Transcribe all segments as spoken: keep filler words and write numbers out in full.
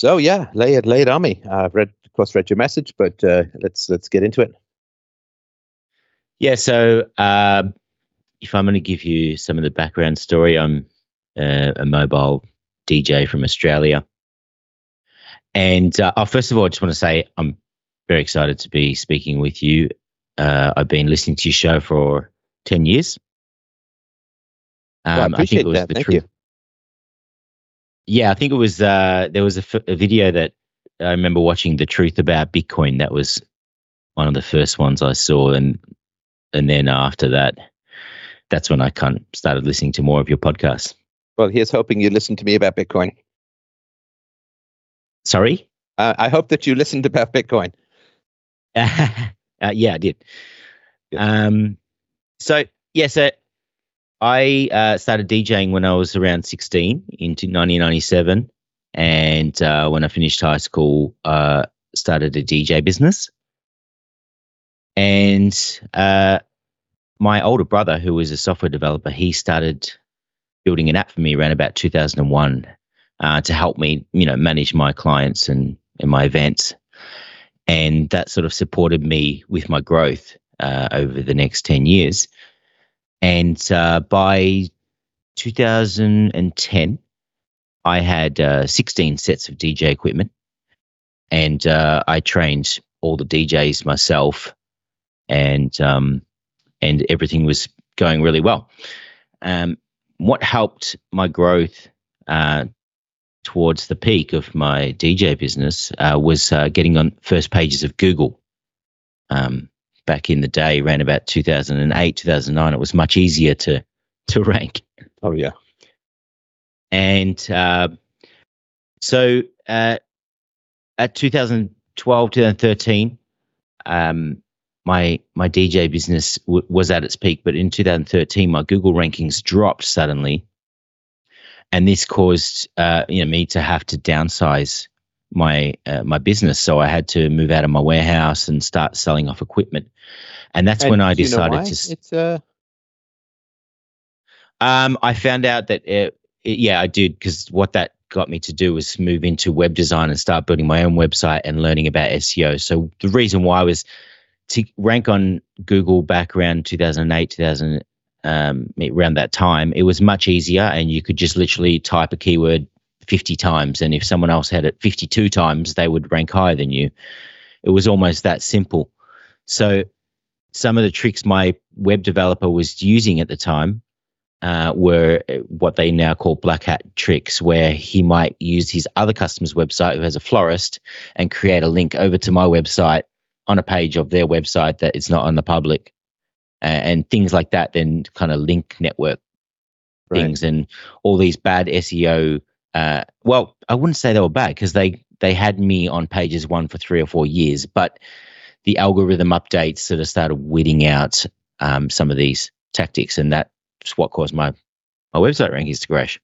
So yeah, lay it lay it on me. Uh, I've read, of course, read your message, but uh, let's let's get into it. Yeah. So uh, if I'm going to give you some of the background story, I'm uh, a mobile D J from Australia, and uh, oh, first of all, I just want to say I'm very excited to be speaking with you. Uh, I've been listening to your show for ten years. Um, well, I appreciate I think it was that. The Thank truth. you. Yeah, I think it was. Uh, there was a, f- a video that I remember watching, The Truth About Bitcoin. That was one of the first ones I saw, and and then after that, that's when I kind of started listening to more of your podcasts. Well, here's hoping you listened to me about Bitcoin. Sorry? Uh, I hope that you listened about Bitcoin. uh, yeah, I did. Um, so, yeah, so I uh, started DJing when I was around sixteen in nineteen ninety-seven. And uh, when I finished high school, uh, started a D J business. And uh, my older brother, who was a software developer, he started building an app for me around about two thousand one uh, to help me, you know, manage my clients and, and my events. And that sort of supported me with my growth uh, over the next ten years. And uh, by two thousand ten, I had uh, sixteen sets of D J equipment, and uh, I trained all the D Js myself, and um, and everything was going really well. Um, what helped my growth uh, towards the peak of my D J business uh, was uh, getting on first pages of Google. Um, back in the day, around about two thousand eight, two thousand nine, it was much easier to to rank. Oh, yeah. And uh, so uh, at two thousand twelve, two thousand thirteen, um, my my D J business w- was at its peak, but in two thousand thirteen, my Google rankings dropped suddenly, and this caused uh, you know me to have to downsize my uh, my business. So I had to move out of my warehouse and start selling off equipment, and that's and when I do you know decided why? to. It's uh. Um, I found out that it, it, yeah, I did, because what that got me to do was move into web design and start building my own website and learning about S E O. So the reason why was to rank on Google back around two thousand eight, two thousand, um, around that time. It was much easier, and you could just literally type a keyword fifty times, and if someone else had it fifty-two times, they would rank higher than you. It was almost that simple. So some of the tricks my web developer was using at the time Uh, were what they now call black hat tricks, where he might use his other customer's website who has a florist and create a link over to my website on a page of their website that is not on the public, uh, and things like that. Then kind of link network Right. things and all these bad S E O. Uh, well, I wouldn't say they were bad, because they they had me on pages one for three or four years, but the algorithm updates sort of started weeding out um, some of these tactics, and that what caused my my website rankings to crash.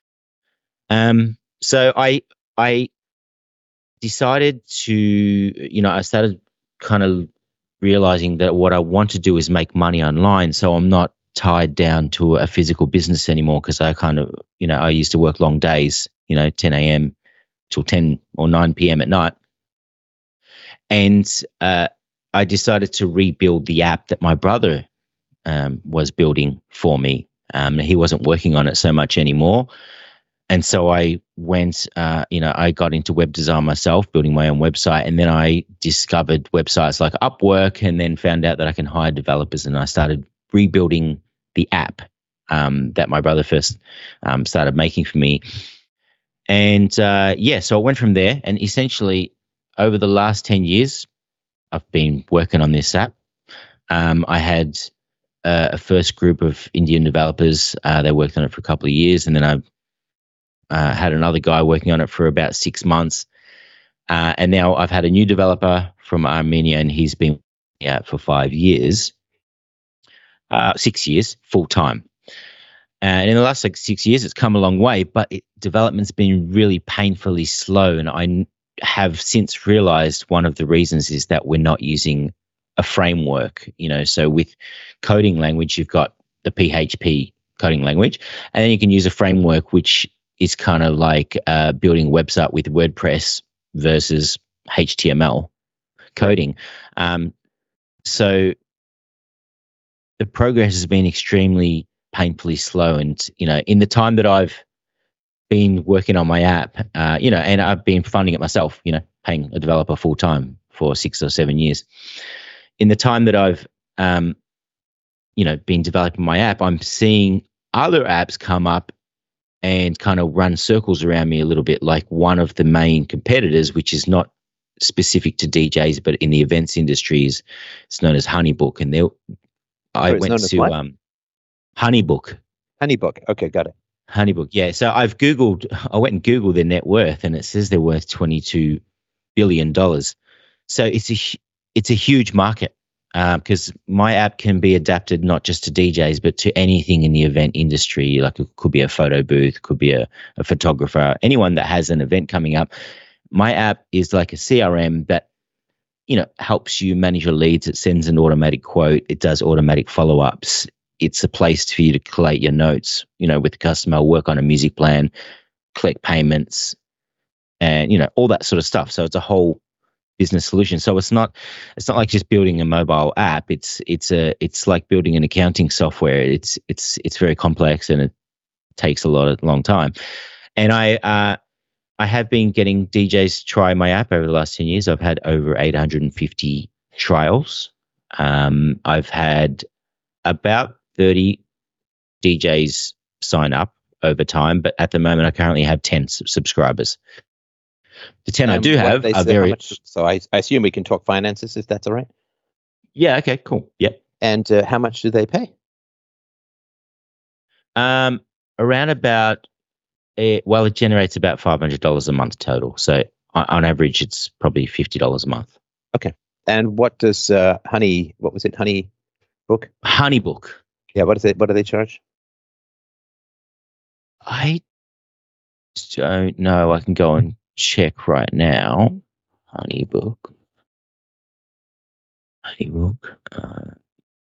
Um, so I I decided to, you know, I started kind of realizing that what I want to do is make money online, so I'm not tied down to a physical business anymore, because I kind of, you know, I used to work long days, you know, ten a.m. till ten or nine p.m. at night. And uh, I decided to rebuild the app that my brother Um, was building for me. Um, he wasn't working on it so much anymore. And so I went, uh, you know, I got into web design myself, building my own website. And then I discovered websites like Upwork, and then found out that I can hire developers. And I started rebuilding the app um, that my brother first um, started making for me. And uh, yeah, so I went from there. And essentially, over the last ten years, I've been working on this app. Um, I had Uh, a first group of Indian developers. Uh, they worked on it for a couple of years, and then I uh, had another guy working on it for about six months. Uh, and now I've had a new developer from Armenia, and he's been out for five years, uh, six years full time. And in the last like six years, it's come a long way, but it, development's been really painfully slow. And I have since realized one of the reasons is that we're not using a framework, you know. So with coding language, you've got the P H P coding language, and then you can use a framework which is kind of like uh, building a website with WordPress versus H T M L coding. Um, so the progress has been extremely painfully slow. And, you know, in the time that I've been working on my app, uh, you know, and I've been funding it myself, you know, paying a developer full time for six or seven years. In the time that I've, um, you know, been developing my app, I'm seeing other apps come up and kind of run circles around me a little bit, like one of the main competitors, which is not specific to D Js, but in the events industries, it's known as Honeybook. And they, I Sorry, went to um, Honeybook. Honeybook. Okay, got it. Honeybook, yeah. So I've Googled, I went and Googled their net worth, and it says they're worth twenty-two billion dollars. So it's a, it's a huge market, because um, my app can be adapted not just to D Js, but to anything in the event industry. Like it could be a photo booth, could be a, a photographer, anyone that has an event coming up. My app is like a C R M that, you know, helps you manage your leads. It sends an automatic quote. It does automatic follow-ups. It's a place for you to collate your notes, you know, with the customer, work on a music plan, collect payments, and, you know, all that sort of stuff. So it's a whole business solution. So it's not, it's not like just building a mobile app. It's, it's a, it's like building an accounting software. It's, it's, it's very complex, and it takes a lot of long time. And I, uh, I have been getting D Js to try my app over the last ten years. I've had over eight hundred fifty trials. Um, I've had about thirty D Js sign up over time, but at the moment I currently have ten s- subscribers. The ten um, I do have are very... Much, so I, I assume we can talk finances, if that's all right? Yeah, okay, cool. Yep. And uh, how much do they pay? Um, around about... It, well, it generates about five hundred dollars a month total. So on, on average, it's probably fifty dollars a month. Okay. And what does uh, Honey, what was it, Honeybook? Honeybook. Yeah, what is it? What do they charge? I don't know. I can go and check right now. Honeybook. Honeybook. Uh,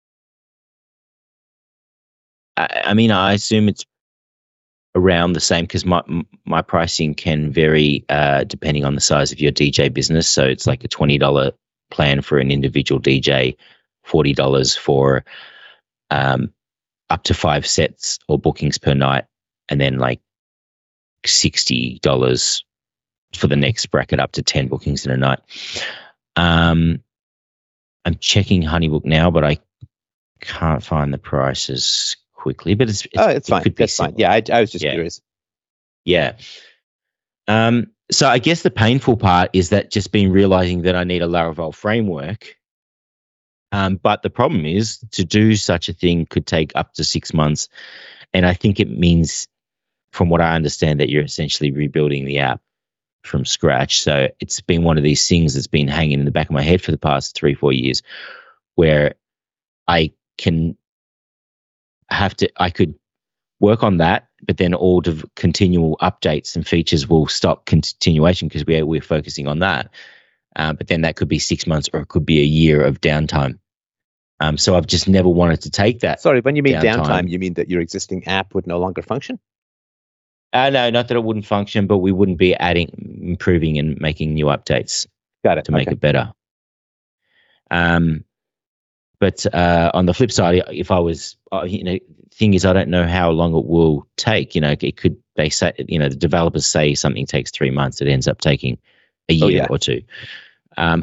I, I mean, I assume it's around the same, because my my pricing can vary uh, depending on the size of your D J business. So it's like a twenty dollars plan for an individual D J, forty dollars for um, up to five sets or bookings per night, and then like sixty dollars for the next bracket up to ten bookings in a night. Um, I'm checking Honeybook now, but I can't find the prices quickly, but it's, it's oh, it's it fine. Could be That's similar. fine. Yeah, I, I was just yeah. curious. Yeah. Um, so I guess the painful part is that just been realizing that I need a Laravel framework. Um, but the problem is, to do such a thing could take up to six months. And I think it means, from what I understand, that you're essentially rebuilding the app from scratch. So it's been one of these things that's been hanging in the back of my head for the past three, four years, where I can have to, I could work on that, but then all the continual updates and features will stop continuation because we're, we're focusing on that. Uh, but then that could be six months or it could be a year of downtime. Um, so I've just never wanted to take that. Sorry, when you mean downtime, downtime, you mean that your existing app would no longer function? Uh, no, not that it wouldn't function, but we wouldn't be adding, improving and making new updates. Got it. To make okay. it better. Um, But uh, on the flip side, if I was, uh, you know, thing is, I don't know how long it will take. You know, it could, they say, you know, the developers say something takes three months. It ends up taking a year oh, yeah. or two. Um,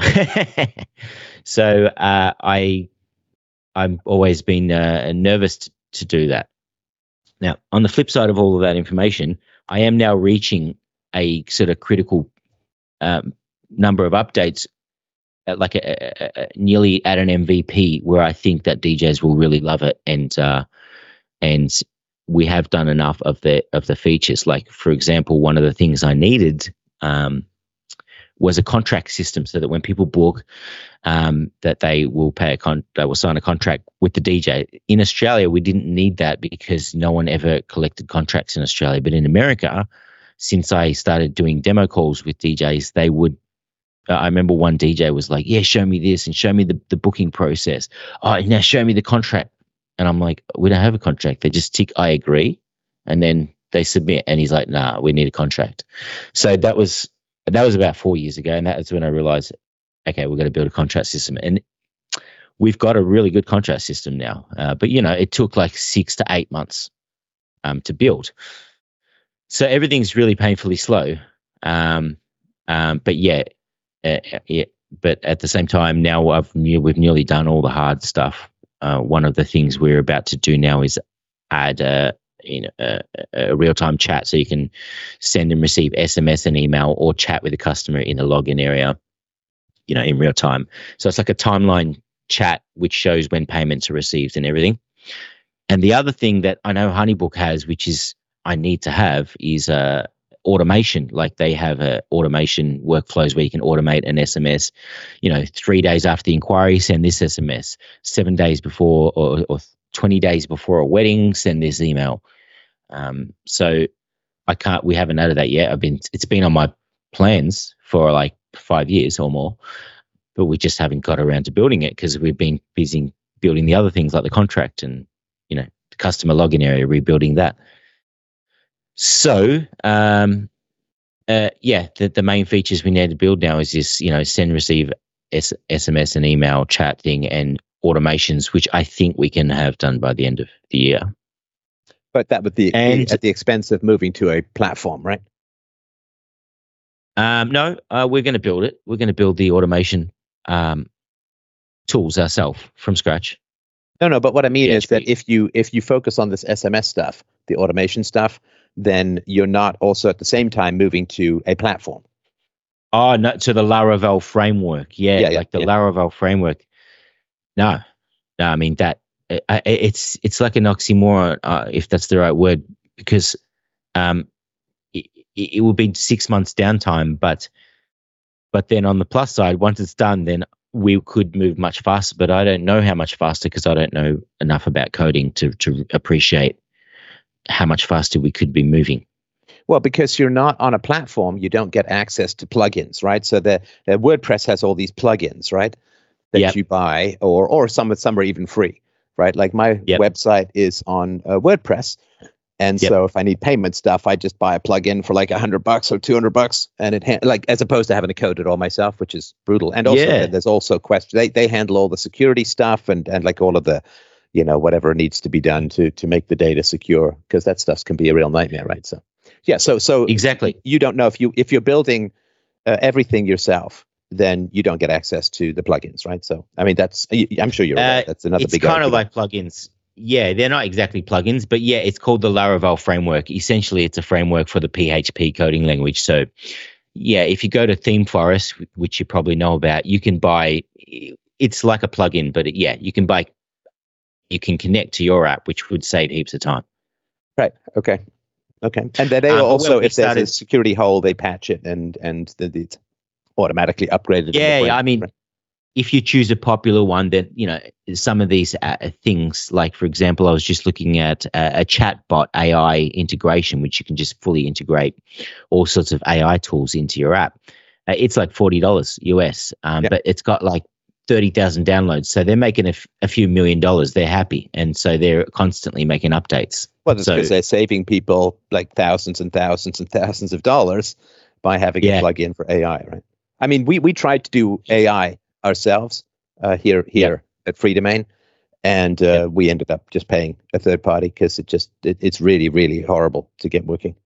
so uh, I, I've always been uh, nervous to, to do that. Now, on the flip side of all of that information, I am now reaching a sort of critical um, number of updates, at like a, a, a, nearly at an M V P, where I think that D Js will really love it, and uh, and we have done enough of the of the features. Like, for example, one of the things I needed um, was a contract system, so that when people book, um, that they will pay a con they will sign a contract with the D J. In Australia, we didn't need that because no one ever collected contracts in Australia. But in America, since I started doing demo calls with D Js, they would. Uh, I remember one D J was like, yeah, show me this and show me the, the booking process. Oh, now show me the contract. And I'm like, we don't have a contract. They just tick, I agree. And then they submit, and he's like, "Nah, we need a contract." So that was that was about four years ago, and that was when I realized, okay, we've got to build a contract system, and we've got a really good contract system now. Uh, but you know, it took like six to eight months um, to build, so everything's really painfully slow. Um, um, but yeah, uh, yeah. But at the same time, now I've we've nearly done all the hard stuff. Uh, one of the things we're about to do now is add a, you know, a, a real-time chat, so you can send and receive S M S and email, or chat with the customer in the login area, you know, in real time. So it's like a timeline chat which shows when payments are received and everything. And the other thing that I know Honeybook has, which is I need to have, is uh, automation. Like they have a automation workflows where you can automate an S M S, you know, three days after the inquiry, send this S M S, seven days before or, or twenty days before a wedding, send this email. Um, so I can't, we haven't added that yet. I've been, it's been on my plans for like five years or more, but we just haven't got around to building it because we've been busy building the other things like the contract and, you know, the customer login area, rebuilding that. So, um, uh, yeah, the, the main features we need to build now is this, you know, send, receive S- SMS and email chat thing and automations, which I think we can have done by the end of the year. But that would be And- at the expense of moving to a platform, right? Um, no, uh, we're going to build it. We're going to build the automation um, tools ourselves from scratch. No, no. But what I mean Yeah, is that we- if you if you focus on this S M S stuff, the automation stuff, then you're not also at the same time moving to a platform. Oh, no, to the Laravel framework. Yeah, Yeah, yeah, like the yeah. Laravel framework. No, no, I mean that I, I- it's it's like an oxymoron, uh, if that's the right word, because um, it, it will be six months downtime, but but then on the plus side, once it's done, then we could move much faster. But I don't know how much faster because I don't know enough about coding to to appreciate how much faster we could be moving. Well, because you're not on a platform, you don't get access to plugins, right? So the, the WordPress has all these plugins, right, that Yep. you buy, or or some some are even free, right? Like my Yep. website is on uh, WordPress, and Yep. so if I need payment stuff, I just buy a plugin for like a hundred bucks or two hundred bucks, and it ha- like as opposed to having to code it all myself, which is brutal. And also, Yeah. there's also question they they handle all the security stuff and and like all of the, you know, whatever needs to be done to to make the data secure, because that stuff can be a real nightmare, right? So yeah, so so Exactly. you don't know if you if you're building uh, everything yourself, then you don't get access to the plugins, right? So I mean, that's y- I'm sure you're aware. Uh, That's another it's big kind of argument. like plugins. Yeah, they're not exactly plugins, but yeah, it's called the Laravel framework. Essentially, it's a framework for the P H P coding language. So, yeah, if you go to ThemeForest, which you probably know about, you can buy. It's like a plugin, but it, yeah, you can buy. You can connect to your app, which would save heaps of time. Right. Okay. Okay. And then they Um, but also, when we if there's a started- security hole, they patch it and and the, it's automatically upgraded. in the Yeah, frame, yeah, I mean, right? if you choose a popular one, then you know some of these uh, things. Like for example, I was just looking at uh, a chatbot A I integration, which you can just fully integrate all sorts of A I tools into your app. Uh, it's like forty dollars U S, um, Yeah. but it's got like thirty thousand downloads. So they're making a, f- a few million dollars. They're happy, and so they're constantly making updates. Well, it's so because they're saving people like thousands and thousands and thousands of dollars by having Yeah. a plug-in for A I, right? I mean, we we tried to do A I ourselves uh, here here at Freedomain, and uh, Yep. we ended up just paying a third party because it just it, it's really really horrible to get working.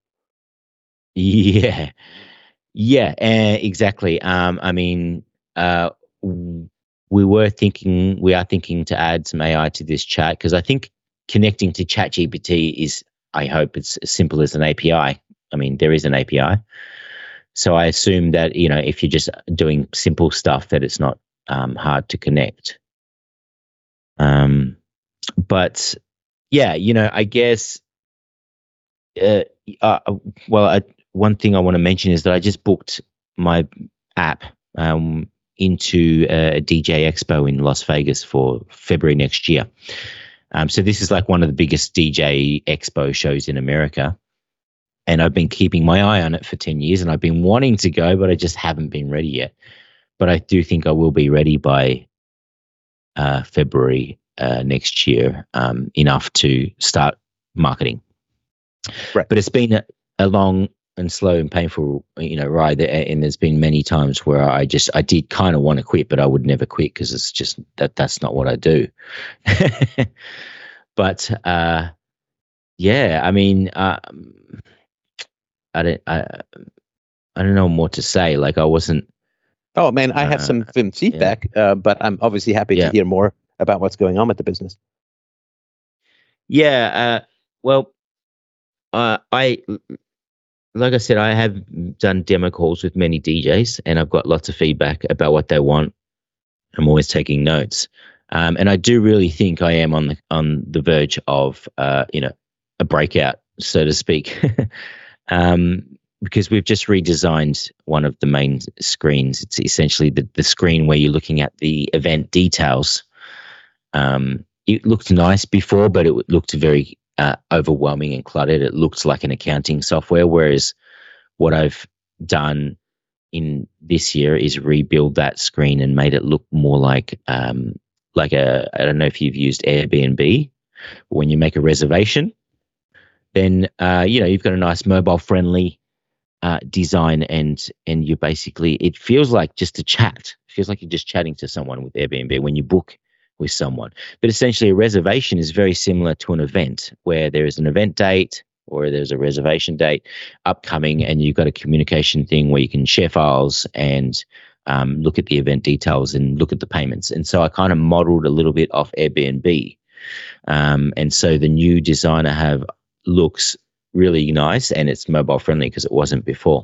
Yeah, yeah, uh, exactly. Um, I mean, uh, w- we were thinking, we are thinking to add some A I to this chat because I think connecting to ChatGPT is, I hope it's as simple as an A P I. I mean, there is an A P I, so I assume that you know if you're just doing simple stuff, that it's not um, hard to connect. Um, but yeah, you know, I guess. Uh, uh, well, I, one thing I want to mention is that I just booked my app um, into a D J Expo in Las Vegas for February next year. Um, so this is like one of the biggest D J Expo shows in America. And I've been keeping my eye on it for ten years, and I've been wanting to go, but I just haven't been ready yet. But I do think I will be ready by uh, February uh, next year, um, enough to start marketing. Right. But it's been a, a long and slow and painful, you know, ride. And there's been many times where I just, I did kind of want to quit, but I would never quit because it's just that that's not what I do. But uh, yeah, I mean, uh, I don't, I, I don't know what to say. Like I wasn't. Oh man, I have uh, some, some feedback, yeah. uh, but I'm obviously happy yeah. to hear more about what's going on with the business. Yeah. Uh, well, uh, I. Like I said, I have done demo calls with many D Js, and I've got lots of feedback about what they want. I'm always taking notes, um, and I do really think I am on the on the verge of, uh, you know, a breakout, so to speak, um, because we've just redesigned one of the main screens. It's essentially the the screen where you're looking at the event details. Um, it looked nice before, but it looked very Uh, overwhelming and cluttered. It looked like an accounting software, whereas what I've done in this year is rebuild that screen and made it look more like um, like a, I don't know if you've used Airbnb. When you make a reservation, then uh, you know you've got a nice mobile friendly uh, design, and and you basically, it feels like just a chat. It feels like you're just chatting to someone with Airbnb when you book with someone. But essentially a reservation is very similar to an event where there is an event date or there's a reservation date upcoming, and you've got a communication thing where you can share files and um, look at the event details and look at the payments. And so I kind of modeled a little bit off Airbnb. Um, and so the new design I have looks really nice, and it's mobile friendly because it wasn't before.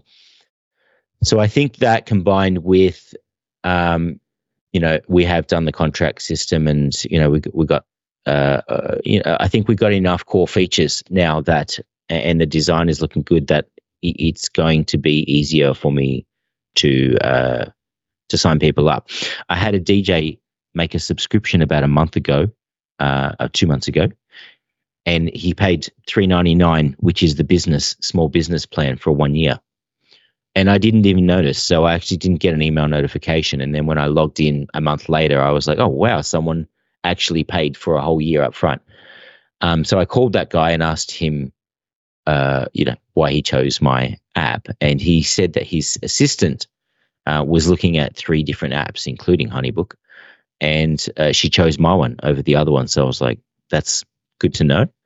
So I think that combined with um, you know, we have done the contract system, and you know, we we got, uh, uh, you know, I think we got enough core features now that, and the design is looking good, that it's going to be easier for me to uh, to sign people up. I had a D J make a subscription about a month ago, uh, two months ago, and he paid three ninety-nine, which is the business small business plan for one year. And I didn't even notice. So I actually didn't get an email notification. And then when I logged in a month later, I was like, oh, wow, someone actually paid for a whole year up front. Um, so I called that guy and asked him, uh, you know, why he chose my app. And he said that his assistant uh, was looking at three different apps, including Honeybook. And uh, she chose my one over the other one. So I was like, that's good to know.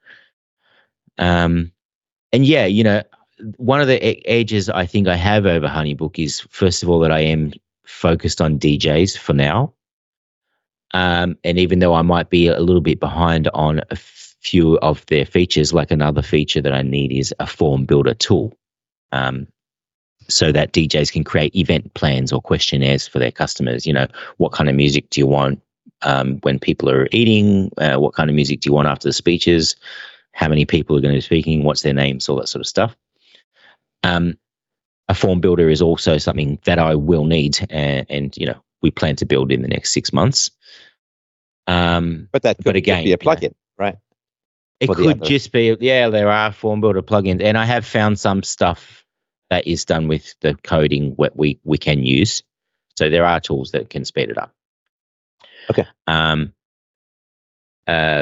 Um, and yeah, you know, one of the edges I think I have over Honeybook is, first of all, that I am focused on D Js for now. Um, and even though I might be a little bit behind on a few of their features, like another feature that I need is a form builder tool, um, so that D Js can create event plans or questionnaires for their customers. You know, what kind of music do you want um, when people are eating? Uh, what kind of music do you want after the speeches? How many people are going to be speaking? What's their names? All that sort of stuff. Um, a form builder is also something that I will need, and, and you know, we plan to build in the next six months. Um, but that could but again, be a plugin, you know, right? It could just be, yeah, there are form builder plugins, and I have found some stuff that is done with the coding what we we can use. So there are tools that can speed it up. Okay. Um. Uh.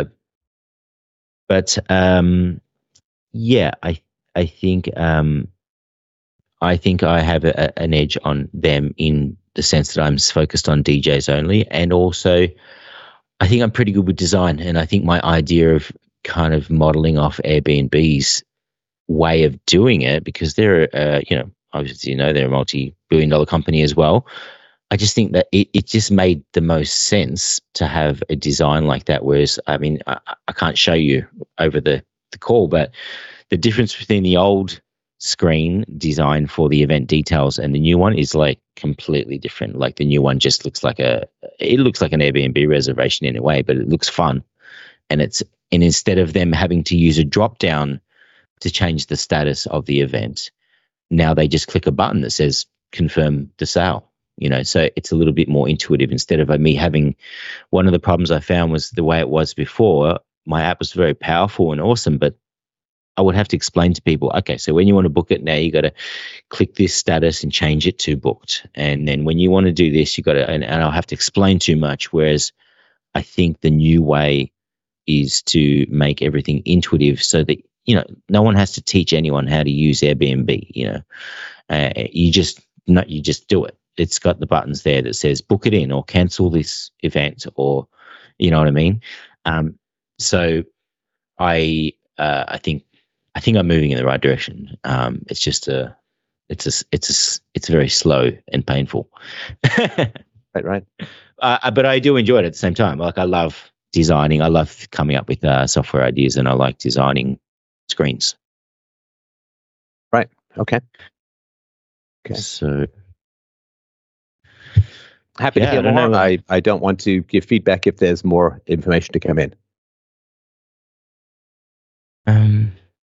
But um, yeah, I I think um. I think I have a, an edge on them in the sense that I'm focused on D Js only. And also, I think I'm pretty good with design. And I think my idea of kind of modeling off Airbnb's way of doing it, because they're, uh, you know, obviously, you know, they're a multi-billion dollar company as well. I just think that it, it just made the most sense to have a design like that. Whereas, I mean, I, I can't show you over the, the call, but the difference between the old screen design for the event details and the new one is like completely different. Like the new one just looks like a, it looks like an Airbnb reservation in a way, but it looks fun. And it's, and instead of them having to use a drop down to change the status of the event, now they just click a button that says confirm the sale, you know, so it's a little bit more intuitive instead of me having, one of the problems I found was the way it was before. My app was very powerful and awesome, but I would have to explain to people, okay, so when you want to book it now, you got to click this status and change it to booked. And then when you want to do this, you got to, and, and I'll have to explain too much. Whereas I think the new way is to make everything intuitive so that you know, no one has to teach anyone how to use Airbnb. You know, uh, you just no, you just do it. It's got the buttons there that says book it in or cancel this event, or you know what I mean. Um, so I uh, I think I think I'm moving in the right direction. Um, it's just a it's a it's a it's very slow and painful. Right, right. Uh, but I do enjoy it at the same time. Like I love designing. I love coming up with uh, software ideas, and I like designing screens. Right. Okay. Okay. So happy yeah, to hear I don't more. know. I, I don't want to give feedback if there's more information to come in. Um,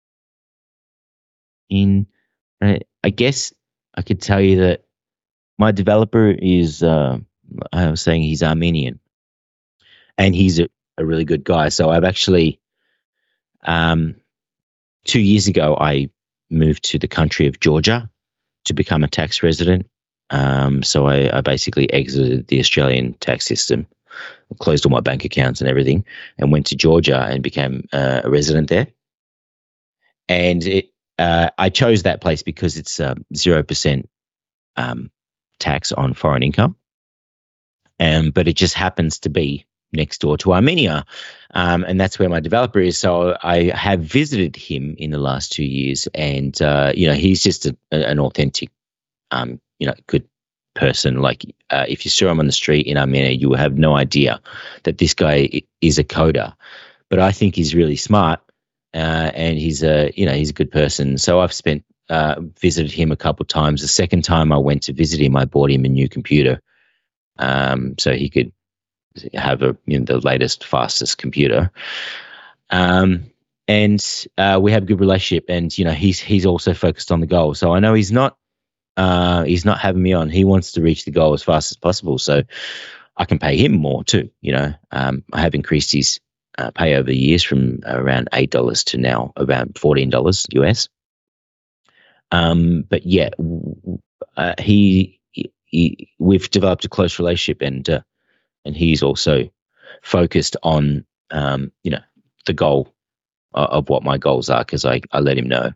in uh, I guess I could tell you that my developer is. Uh, I was saying he's Armenian, and he's a, a really good guy. So I've actually, um, two years ago, I moved to the country of Georgia to become a tax resident. Um, so I, I basically exited the Australian tax system, closed all my bank accounts and everything, and went to Georgia and became uh, a resident there. And it, uh, I chose that place because it's uh, zero percent um, tax on foreign income. Um, but it just happens to be next door to Armenia. Um, and that's where my developer is. So I have visited him in the last two years. And, uh, you know, he's just a, an authentic, um, you know, good person. Like uh, if you saw him on the street in Armenia, you will have no idea that this guy is a coder. But I think he's really smart. Uh, and he's a, you know, he's a good person. So I've spent, uh, visited him a couple of times. The second time I went to visit him, I bought him a new computer. Um, so he could have a you know, the latest, fastest computer. Um, and uh, we have a good relationship. And you know, he's he's also focused on the goal. So I know he's not uh, he's not having me on. He wants to reach the goal as fast as possible. So I can pay him more too. You know, um, I have increased his uh, pay over the years from around eight dollars to now around fourteen dollars U S. Um, but yeah, uh, he. He, we've developed a close relationship, and uh, and he's also focused on um, you know the goal of, of what my goals are, because I, I let him know.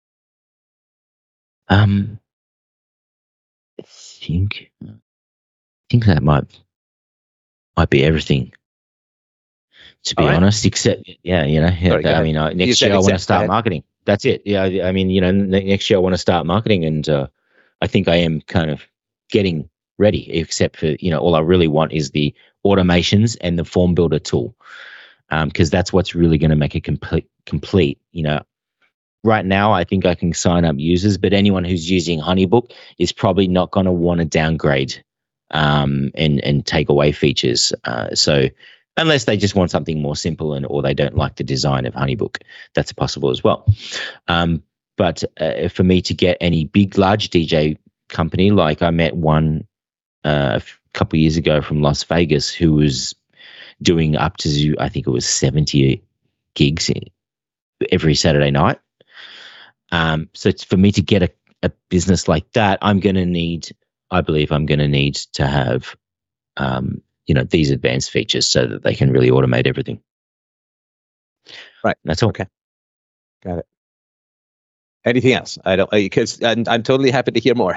Um, I think I think that might might be everything. To be All right. honest, except yeah, you know, Sorry, I mean, uh, next year I want to start marketing. That's it. Yeah, I, I mean, you know, next year I want to start marketing, and uh, I think I am kind of getting ready, except for, you know, all I really want is the automations and the form builder tool, because um, that's what's really going to make it complete. Complete, you know. Right now, I think I can sign up users, but anyone who's using HoneyBook is probably not going to want to downgrade um, and and take away features. Uh, so unless they just want something more simple, and or they don't like the design of HoneyBook, that's possible as well. Um, but uh, for me to get any big, large D J company, like I met one uh, a couple of years ago from Las Vegas who was doing up to, I think it was seventy gigs every Saturday night. Um, so it's, for me to get a, a business like that, I'm going to need, I believe I'm going to need to have, um, you know, these advanced features so that they can really automate everything. Right. That's all. Okay. Got it. Anything else? I don't, because I'm, I'm totally happy to hear more.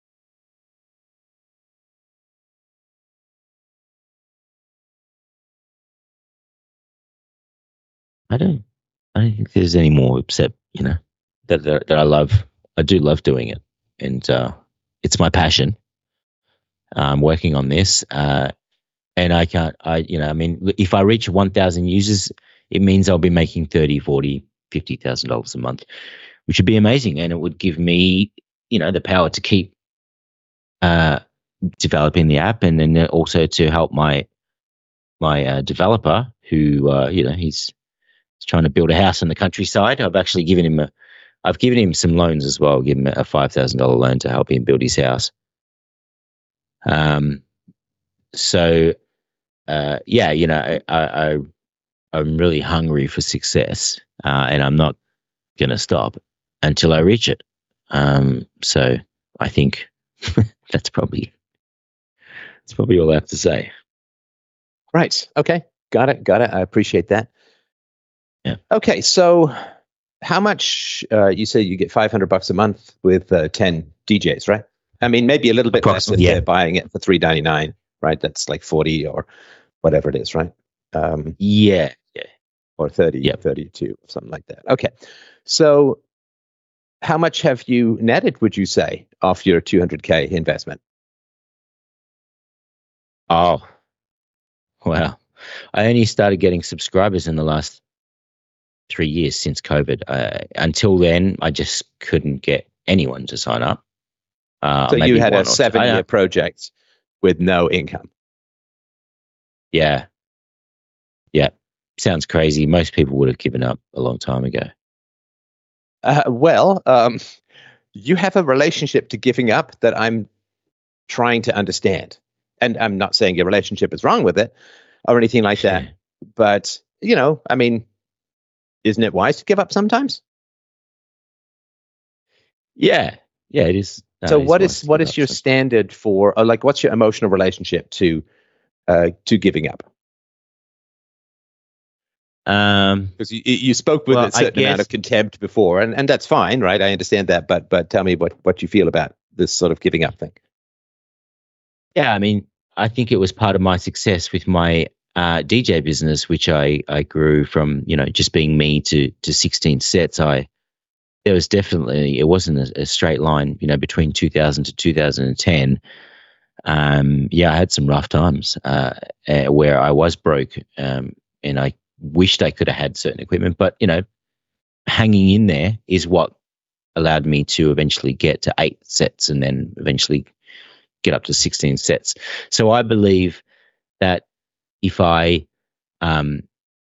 I don't, I don't think there's any more, except, you know, that, that, that I love. I do love doing it. And, uh, it's my passion. I'm working on this. Uh, and I can't, I, you know, I mean, if I reach one thousand users, it means I'll be making thirty, forty, fifty thousand dollars a month, which would be amazing. And it would give me, you know, the power to keep, uh, developing the app, and then also to help my, my, uh, developer who, uh, you know, he's, he's trying to build a house in the countryside. I've actually given him a, I've given him some loans as well. Give him a five thousand dollars loan to help him build his house. Um, so, uh, yeah, you know, I, I, I'm really hungry for success, uh, and I'm not going to stop until I reach it. Um, so I think that's probably, that's probably all I have to say. Right. Okay. Got it. Got it. I appreciate that. Yeah. Okay. So how much, uh, you say you get five hundred bucks a month with uh, ten D Js, right? I mean, maybe a little bit less if yeah. they're buying it for three ninety-nine, right? That's like forty or whatever it is, right? Um, Yeah. Yeah. or thirty, Yep. thirty-two, something like that. Okay. So how much have you netted, would you say, off your two hundred K investment? Oh, wow. I only started getting subscribers in the last three years since COVID. Uh, until then, I just couldn't get anyone to sign up. Uh, So you maybe had one a or two. seven I- year project with no income. Yeah. Yeah. Sounds crazy. Most people would have given up a long time ago. Uh, well, um, you have a relationship to giving up that I'm trying to understand. And I'm not saying your relationship is wrong with it or anything like that. Yeah. But, you know, I mean, isn't it wise to give up sometimes? Yeah. Yeah, it is. No, So it what wise is to what give is up your some- standard for, or like, what's your emotional relationship to uh, to giving up? Um, Because you, you spoke with Well, a certain I amount guess- of contempt before, and, and that's fine, right? I understand that, but but tell me what, what you feel about this sort of giving up thing. yeah, I mean, I think it was part of my success with my uh, D J business, which I, I grew from, you know, just being me to to sixteen sets. I there was definitely, it wasn't a, a straight line, you know, between two thousand to two thousand ten. Um, yeah, I had some rough times uh, uh, where I was broke, um, and I wished I could have had certain equipment, but you know, hanging in there is what allowed me to eventually get to eight sets and then eventually get up to sixteen sets. So I believe that if I um,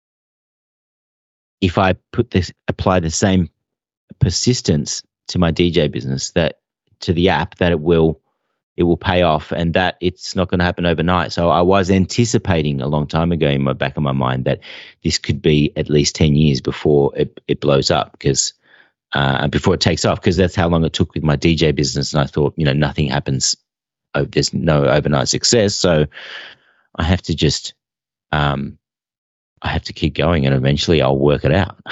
if I put this apply the same persistence to my D J business, that to the app, that it will it will pay off, and that it's not going to happen overnight. So I was anticipating a long time ago in my back of my mind that this could be at least ten years before it, it blows up, because uh, before it takes off, because that's how long it took with my D J business. And I thought, you know, nothing happens. Oh, there's no overnight success. So I have to just, um, I have to keep going, and eventually I'll work it out.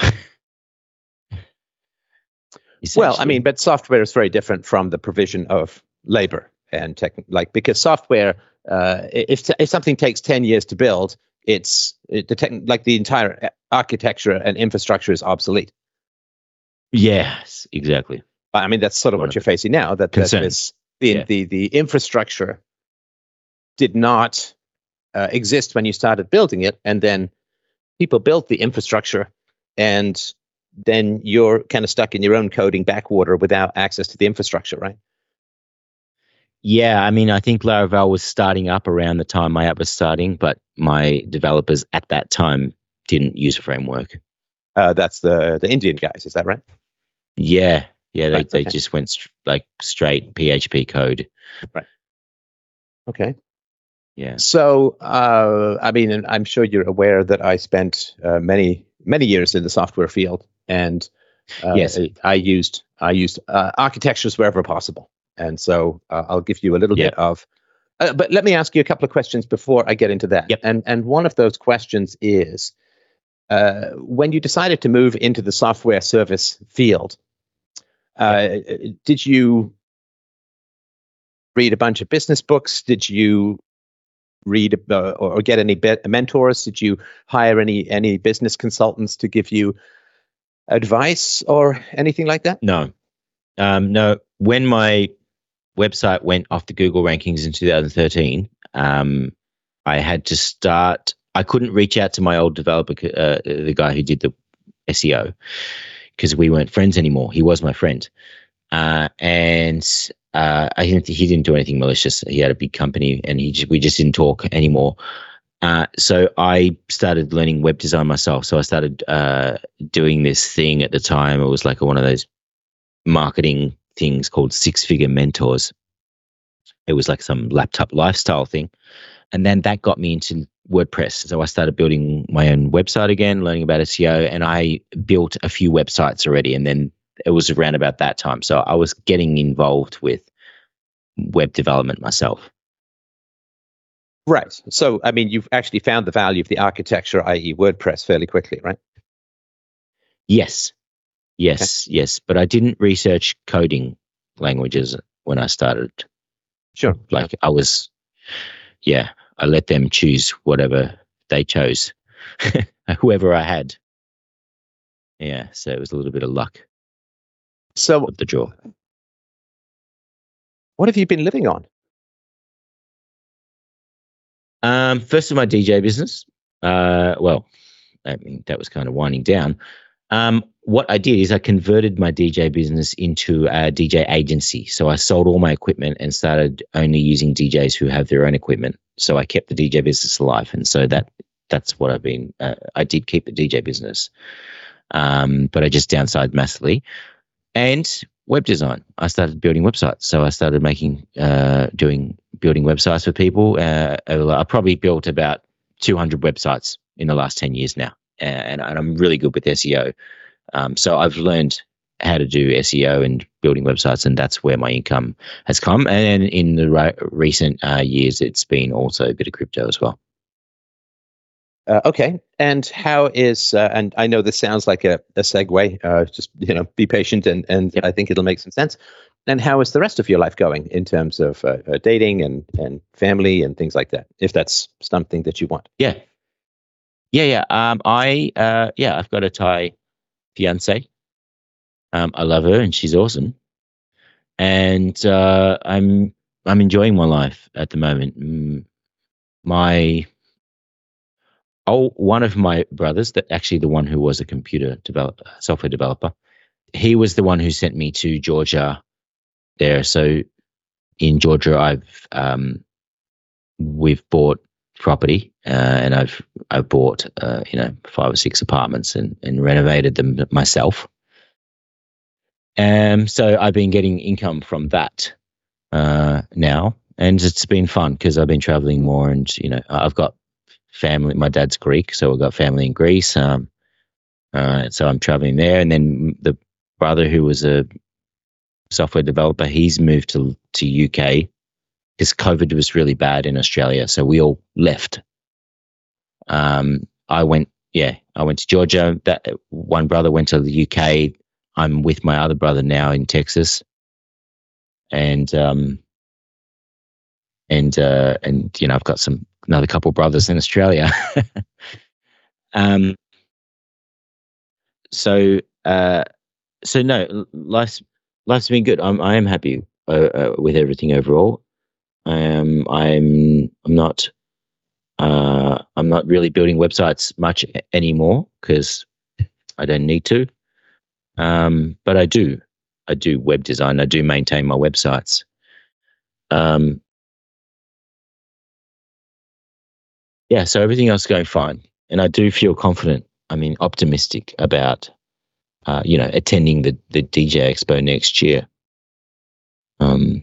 Well, I mean, but software is very different from the provision of labor and tech, like, because software, uh, if if something takes ten years to build, it's it, the tech, like the entire architecture and infrastructure is obsolete. Yes, exactly. I mean, that's sort of what you're facing now. That, that Concern. this, the, Yeah. the the infrastructure did not uh, exist when you started building it, and then people built the infrastructure, and then you're kind of stuck in your own coding backwater without access to the infrastructure, right? Yeah, I mean, I think Laravel was starting up around the time my app was starting, but my developers at that time didn't use a framework. Uh, that's the the Indian guys, is that right? Yeah, yeah, they, Right, they okay. just went st- like straight P H P code. Okay. Yeah. So, uh, I mean, and I'm sure you're aware that I spent uh, many many years in the software field, and uh, Yes. I used I used uh, architectures wherever possible, and so uh, I'll give you a little Yeah. bit of. Uh, but let me ask you a couple of questions before I get into that. Yep. And and one of those questions is, uh, when you decided to move into the software service field, uh, did you read a bunch of business books? Did you read uh, or, or get any be- mentors? Did you hire any any business consultants to give you advice or anything like that? No, um, no. When my website went off the Google rankings in two thousand thirteen, um, I had to start. I couldn't reach out to my old developer, uh, the guy who did the S E O, because we weren't friends anymore. He was my friend, uh, and uh, I didn't. He didn't do anything malicious. He had a big company, and he just, we just didn't talk anymore. Uh, so I started learning web design myself. So I started uh, doing this thing at the time. It was like one of those marketing things called Six Figure Mentors. It was like some laptop lifestyle thing. And then that got me into WordPress. So I started building my own website again, learning about S E O, and I built a few websites already. And then it was around about that time. So I was getting involved with web development myself. Right. So, I mean, you've actually found the value of the architecture, that is. WordPress, fairly quickly, right? Yes. Yes, okay. yes, but I didn't research coding languages when I started. Sure. Like I was, yeah, I let them choose whatever they chose, whoever I had. Yeah, so it was a little bit of luck. So of the draw. What have you been living on? Um, first of my D J business. Uh, well, I mean that was kind of winding down. Um, what I did is I converted my D J business into a D J agency. So I sold all my equipment and started only using D Js who have their own equipment. So I kept the D J business alive, and so that that's what I've been. Uh, I did keep the D J business, um, but I just downsized massively. And web design. I started building websites. So I started making, uh, doing, building websites for people. Uh, I probably built about two hundred websites in the last ten years now. And, and I'm really good with S E O. Um, so I've learned how to do S E O and building websites, and that's where my income has come. And in the re- recent uh, years, it's been also a bit of crypto as well. Uh, okay. And how is, uh, and I know this sounds like a, a segue, uh, just, you know, be patient and, and yep. I think it'll make some sense. And how is the rest of your life going in terms of uh, uh, dating and, and family and things like that, if that's something that you want? Yeah. Yeah, yeah. Um, I, uh, yeah, I've got a Thai fiance. Um, I love her and she's awesome. And uh, I'm, I'm enjoying my life at the moment. Mm, my, Oh, one of my brothers, that actually the one who was a computer develop, software developer, he was the one who sent me to Georgia there. So in Georgia, I've um, we've bought property uh, and I've I've bought uh, you know five or six apartments and, and renovated them myself. And so I've been getting income from that uh, now, and it's been fun because I've been traveling more, and you know I've got family. My dad's Greek, so I've got family in Greece. Um, uh, so I'm traveling there, and then the brother who was a software developer, he's moved to to U K because COVID was really bad in Australia, so we all left. Um, I went, yeah, I went to Georgia. That one brother went to the U K. I'm with my other brother now in Texas, and um, and uh, and you know I've got some another couple of brothers in Australia. um, so uh, so no, life's life's been good. I'm I am happy uh, uh, with everything overall. Um, I'm I'm not uh, I'm not really building websites much anymore because I don't need to. Um, but I do I do web design. I do maintain my websites. Um, yeah, so everything else is going fine, and I do feel confident. I mean, optimistic about uh, you know attending the the D J Expo next year. Um,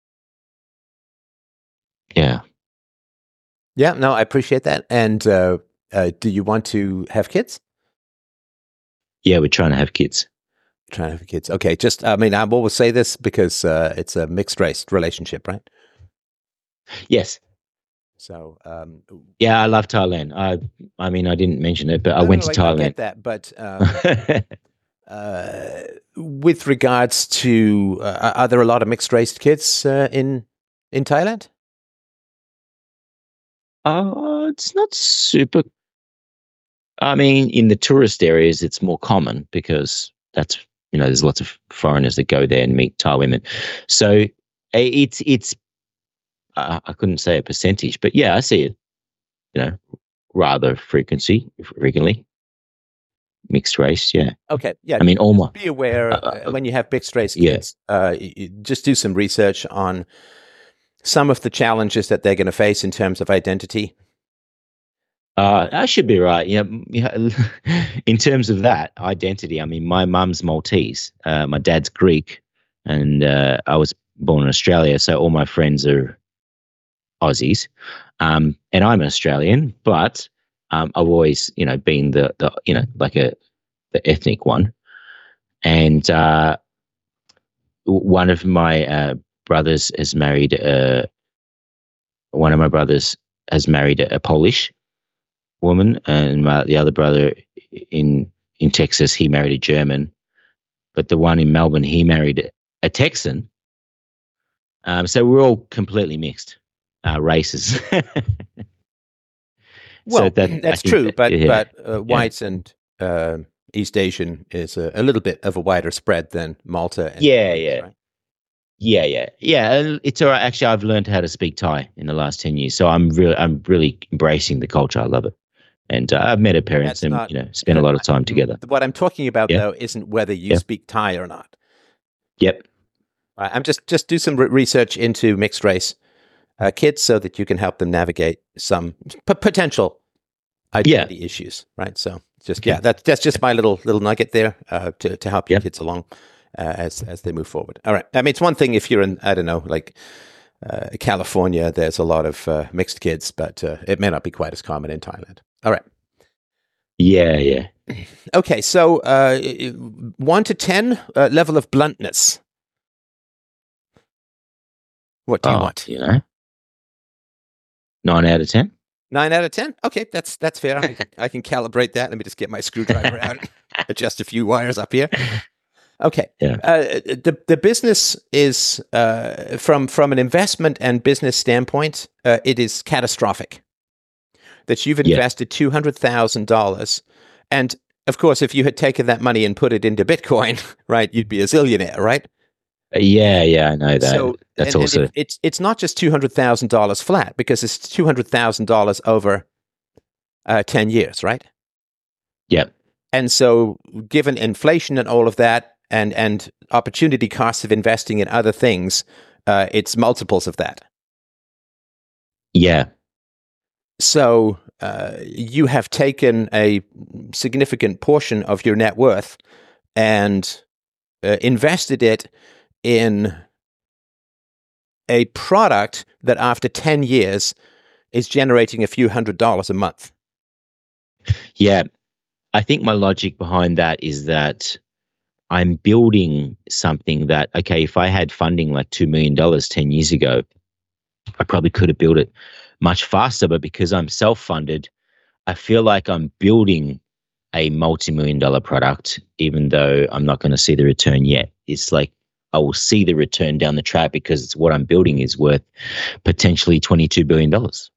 yeah. Yeah, no, I appreciate that. And uh, uh, do you want to have kids? Yeah, we're trying to have kids. Trying to have kids. Okay, just, I mean, I always say this because uh, it's a mixed race relationship, right? Yes. So, um, yeah, I love Thailand. I, I mean, I didn't mention it, but no, I went no, to Thailand. I get that, but um, uh, with regards to, uh, are there a lot of mixed race kids uh, in in Thailand? Uh, it's not super. I mean, in the tourist areas, it's more common because that's, you know, there's lots of foreigners that go there and meet Thai women. So it's, it's, uh, I couldn't say a percentage, but yeah, I see it, you know, rather frequency, frequently. Mixed race, yeah. Okay, yeah. I mean, all my, be aware uh, when you have mixed race kids, yeah. uh, you just do some research on some of the challenges that they're going to face in terms of identity. Uh, I should be right. Yeah, yeah. In terms of that identity, I mean, my mum's Maltese, uh, my dad's Greek, and uh, I was born in Australia, so all my friends are Aussies, um, and I'm an Australian. But um, I've always, you know, been the, the you know, like a the ethnic one, and uh, one of my uh, brothers has married. Uh, one of my brothers has married a, a Polish woman, and my, the other brother in in Texas, he married a German, but the one in Melbourne, he married a Texan. Um, so we're all completely mixed uh, races. Well, so that, that's true, that, but yeah, but uh, whites yeah. and uh, East Asian is a, a little bit of a wider spread than Malta. And yeah, yeah, right? yeah, yeah, yeah. It's all right. Actually, I've learned how to speak Thai in the last ten years, so I'm really, I'm really embracing the culture. I love it, and uh, I've met her parents, that's and not, you know, spent uh, a lot of time together. What I'm talking about, yeah. though, isn't whether you yeah. speak Thai or not. Yep. I'm just just do some re- research into mixed race uh, kids so that you can help them navigate some p- potential identity yeah. issues, right? So just okay. yeah, that's that's just my little little nugget there uh, to to help your yep. kids along uh, as as they move forward. All right. I mean, it's one thing if you're in I don't know like uh, California, there's a lot of uh, mixed kids, but uh, it may not be quite as common in Thailand. All right. Yeah, yeah. Okay, so uh, one to ten uh, level of bluntness. What do you oh, want? You know, nine out of ten. Nine out of ten. Okay, that's that's fair. I, I can calibrate that. Let me just get my screwdriver out, adjust a few wires up here. Okay. Yeah. Uh, the the business is uh, from from an investment and business standpoint, uh, it is catastrophic. That you've invested yeah. two hundred thousand dollars, and of course, if you had taken that money and put it into Bitcoin, right, you'd be a zillionaire, right? Yeah, yeah, I know that. So, That's and, also and it, it's it's not just two hundred thousand dollars flat because it's two hundred thousand dollars over uh, ten years, right? Yep. And so, given inflation and all of that, and and opportunity costs of investing in other things, uh, it's multiples of that. Yeah. So uh, you have taken a significant portion of your net worth and uh, invested it in a product that after ten years is generating a few hundred dollars a month. Yeah. I think my logic behind that is that I'm building something that, okay, if I had funding like two million dollars ten years ago, I probably could have built it much faster, but because I'm self-funded, I feel like I'm building a multi-million dollar product, even though I'm not going to see the return yet. It's like I will see the return down the track because it's what I'm building is worth potentially twenty-two billion dollars.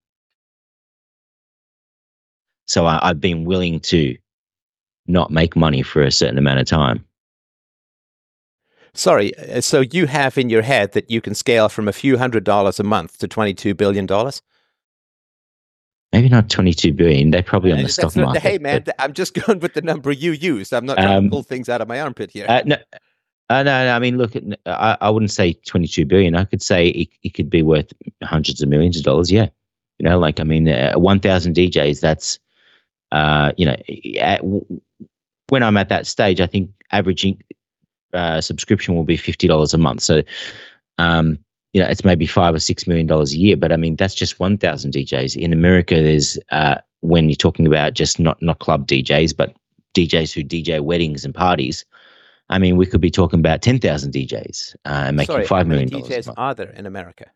So I, I've been willing to not make money for a certain amount of time. Sorry, so you have in your head that you can scale from a few hundred dollars a month to twenty-two billion dollars? Maybe not twenty-two billion. They're probably on the That's stock not, market. Hey, man, but, I'm just going with the number you used. I'm not trying um, to pull things out of my armpit here. Uh, no, uh, no, no, I mean, look, I, I wouldn't say twenty-two billion. I could say it, it could be worth hundreds of millions of dollars. Yeah. You know, like, I mean, uh, one thousand D Js, that's, uh, you know, at, when I'm at that stage, I think averaging uh, subscription will be fifty dollars a month. So, um, you know, it's maybe five or six million dollars a year, but I mean, that's just one thousand D Js. In America, there's, uh, when you're talking about just not, not club D Js, but D Js who D J weddings and parties, I mean, we could be talking about ten thousand D Js uh, and making Sorry, five million dollars. How many D Js are there in America?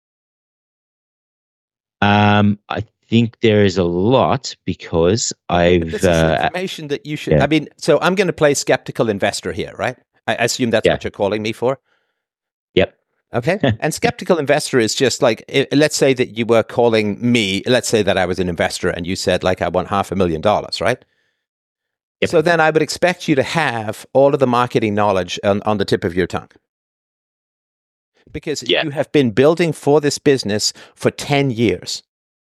Um, I think there is a lot because I've... This is uh, information that you should... Yeah. I mean, so I'm going to play skeptical investor here, right? I assume that's yeah. what you're calling me for? Yep. Okay. And skeptical investor is just like, let's say that you were calling me, let's say that I was an investor and you said like, I want half a million dollars, right? Yep. So then I would expect you to have all of the marketing knowledge on, on the tip of your tongue. Because yeah. you have been building for this business for ten years.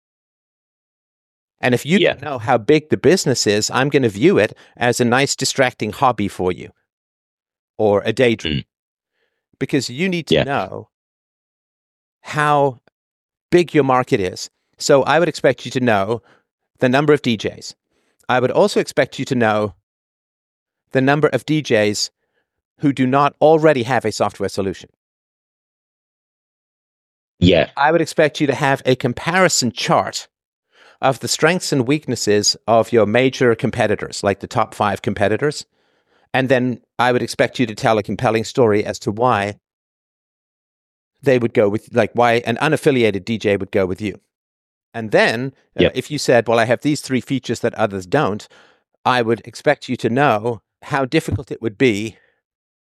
And if you yeah. don't know how big the business is, I'm going to view it as a nice distracting hobby for you or a daydream. Mm. Because you need to yeah. know how big your market is. So I would expect you to know the number of D Js. I would also expect you to know the number of D Js who do not already have a software solution. Yeah. I would expect you to have a comparison chart of the strengths and weaknesses of your major competitors, like the top five competitors. And then I would expect you to tell a compelling story as to why they would go with, like why an unaffiliated D J would go with you. And then yep. uh, if you said, well, I have these three features that others don't, I would expect you to know how difficult it would be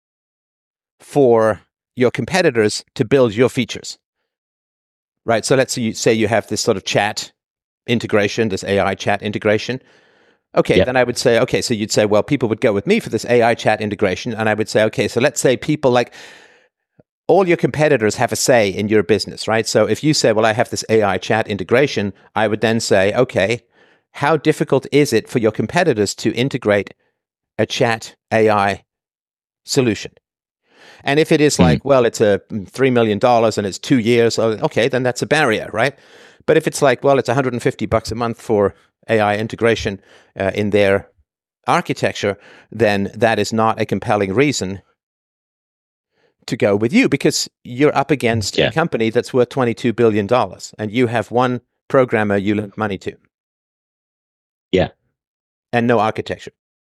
for your competitors to build your features, right? So let's say you, say you have this sort of chat integration, this A I chat integration. Okay, yep. Then I would say, okay, so you'd say, well, people would go with me for this A I chat integration. And I would say, okay, so let's say people like all your competitors have a say in your business, right? So if you say, well, I have this A I chat integration, I would then say, okay, how difficult is it for your competitors to integrate a chat A I solution? And if it is like, mm-hmm. well, it's a three million dollars and it's two years, okay, then that's a barrier, right? But if it's like, well, it's one hundred fifty bucks a month for A I integration uh, in their architecture, then that is not a compelling reason to go with you, because you're up against yeah. a company that's worth twenty-two billion dollars and you have one programmer you lend money to. Yeah. And no architecture.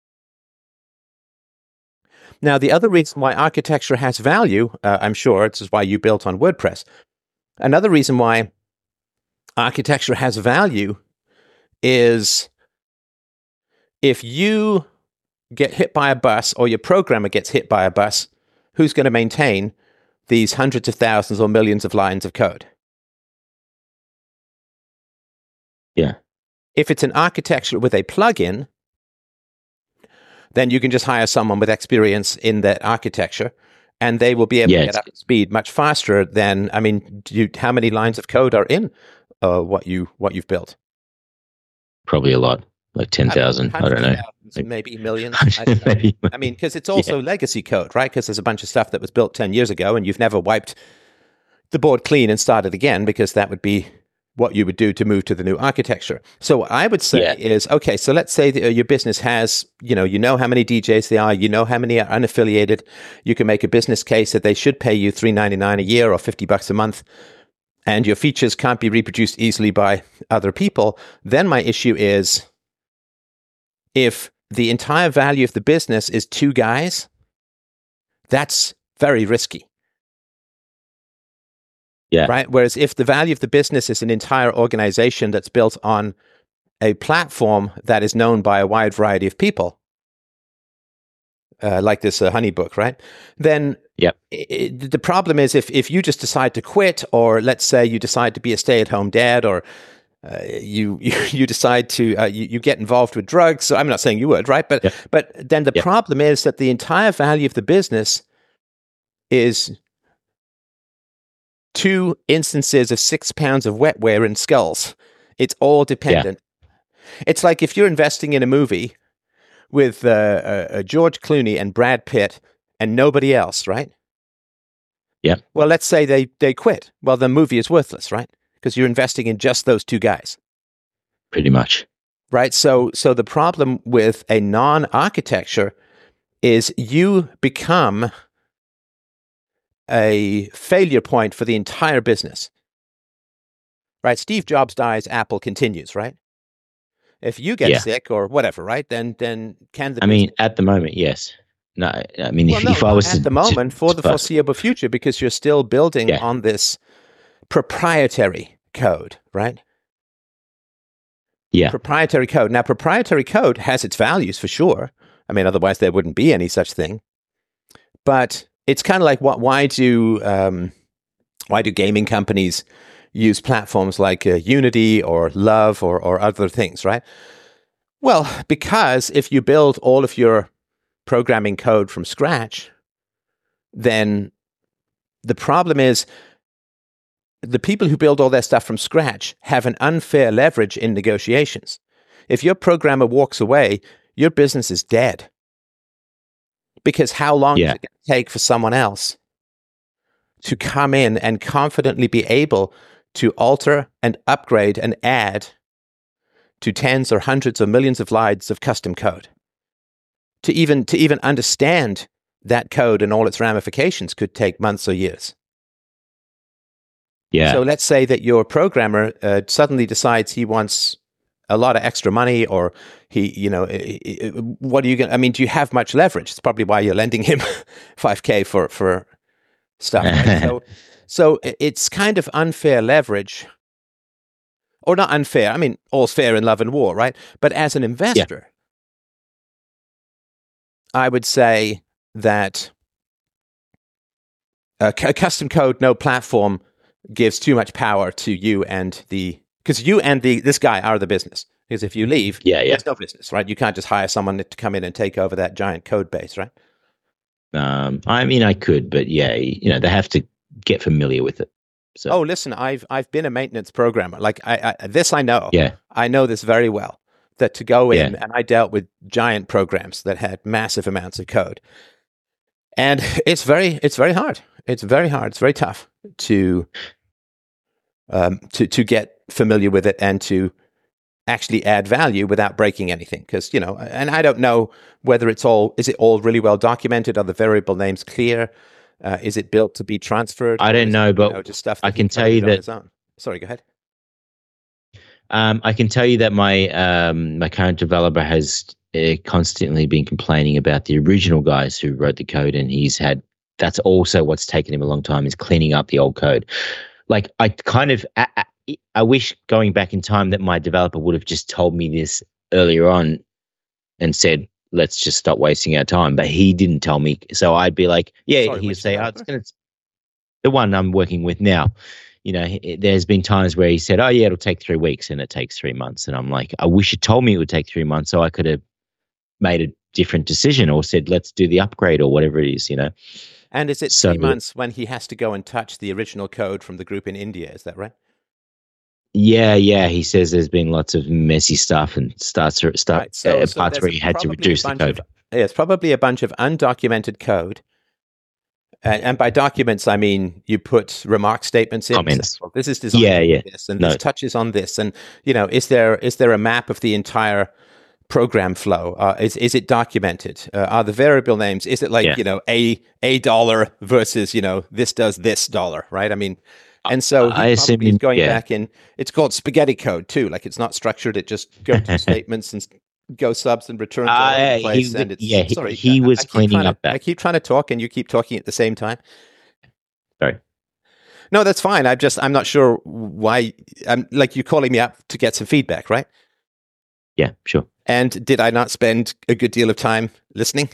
Now, the other reason why architecture has value, uh, I'm sure, this is why you built on WordPress. Another reason why architecture has value is if you get hit by a bus or your programmer gets hit by a bus, who's going to maintain these hundreds of thousands or millions of lines of code? Yeah. If it's an architecture with a plugin, then you can just hire someone with experience in that architecture, and they will be able yeah, to get up to speed much faster than, I mean, do you, how many lines of code are in uh, what, you, what you've built? Probably a lot, like ten thousand. I, mean, I don't know. Like, maybe millions. I, don't know. maybe. I mean, because it's also yeah. legacy code, right? Because there's a bunch of stuff that was built ten years ago, and you've never wiped the board clean and started again, because that would be what you would do to move to the new architecture. So I would say yeah. is, okay, so let's say that your business has, you know, you know how many D Js there are, you know how many are unaffiliated. You can make a business case that they should pay you three ninety-nine a year or fifty bucks a month, and your features can't be reproduced easily by other people. Then my issue is, if the entire value of the business is two guys, that's very risky. Yeah. Right. Whereas if the value of the business is an entire organization that's built on a platform that is known by a wide variety of people, uh, like this uh, Honeybook, right? Then yep. it, the problem is if, if you just decide to quit, or let's say you decide to be a stay-at-home dad, or uh, you, you you decide to uh, you, you get involved with drugs. So I'm not saying you would, right? But yep. but then the yep. problem is that the entire value of the business is two instances of six pounds of wetware in skulls. It's all dependent. Yeah. It's like if you're investing in a movie with uh, uh, George Clooney and Brad Pitt and nobody else, right? Yeah. Well, let's say they, they quit. Well, the movie is worthless, right? Because you're investing in just those two guys. Pretty much. Right? So, so the problem with a non-architecture is you become a failure point for the entire business, right? Steve Jobs dies, Apple continues, right? If you get yeah. sick or whatever, right? Then, then can the I mean, at the moment, yes. No, I mean, well, if, no, if I was at to, the moment to, for to the foreseeable future, because you're still building yeah. on this proprietary code, right? Yeah, proprietary code. Now, proprietary code has its values for sure. I mean, otherwise there wouldn't be any such thing. But it's kind of like, what? Why do um, why do gaming companies use platforms like uh, Unity or Love or or other things, right? Well, because if you build all of your programming code from scratch, then the problem is the people who build all their stuff from scratch have an unfair leverage in negotiations. If your programmer walks away, your business is dead. Because how long yeah. is it going to take for someone else to come in and confidently be able to alter and upgrade and add to tens or hundreds or millions of lines of custom code? To even to even understand that code and all its ramifications could take months or years. Yeah. So let's say that your programmer uh, suddenly decides he wants a lot of extra money, or he, you know, what are you going to, I mean, do you have much leverage? It's probably why you're lending him five K for, for stuff. Right? so, so it's kind of unfair leverage, or not unfair. I mean, all's fair in love and war, right? But as an investor, yeah. I would say that a, a custom code, no platform gives too much power to you and the because you and the this guy are the business. Because if you leave, yeah, yeah. there's no business, right? You can't just hire someone to come in and take over that giant code base, right? Um, I mean, I could, but yeah, you know, they have to get familiar with it. So. Oh, listen, I've I've been a maintenance programmer. Like I, I this I know. Yeah. I know this very well. That to go in, yeah. and I dealt with giant programs that had massive amounts of code, and it's very it's very hard. It's very hard. It's very tough to um to to get familiar with it and to actually add value without breaking anything. Because you know, and I don't know whether it's all is it all really well documented. Are the variable names clear? Uh, is it built to be transferred? I don't know, it, but you know, just stuff I can tell you that. Sorry, go ahead. Um, I can tell you that my um, my current developer has uh, constantly been complaining about the original guys who wrote the code, and he's had. That's also what's taken him a long time is cleaning up the old code. Like I kind of, I, I, I wish going back in time that my developer would have just told me this earlier on, and said, let's just stop wasting our time. But he didn't tell me. So I'd be like, yeah, Sorry, he'd say, developer? oh, it's going to, the one I'm working with now, you know, it, there's been times where he said, oh yeah, it'll take three weeks and it takes three months. And I'm like, I wish you told me it would take three months so I could have made a different decision or said, let's do the upgrade or whatever it is, you know? And is it so, three months when he has to go and touch the original code from the group in India? Is that right? Yeah, yeah. He says there's been lots of messy stuff and starts start Right. So, uh, so parts where he had to reduce the code. Of, yeah, it's probably a bunch of undocumented code. And, and by documents, I mean you put remark statements in. Comments. So, well, this is designed yeah, for yeah. this, and no. this touches on this. And you know, is there is there a map of the entire program flow? Uh, is is it documented? Uh, are the variable names? Is it like yeah. you know a a dollar versus you know this does this dollar, right? I mean. And so he I assume he's going yeah. back in. It's called spaghetti code too. Like it's not structured. It just goes to statements and go subs and returns all over the place. He, and it's yeah, he, sorry, he I, was I cleaning to, up that. I keep trying to talk, and you keep talking at the same time. Sorry. No, that's fine. I'm just I'm not sure why. I'm like you're calling me up to get some feedback, right? Yeah, sure. And did I not spend a good deal of time listening?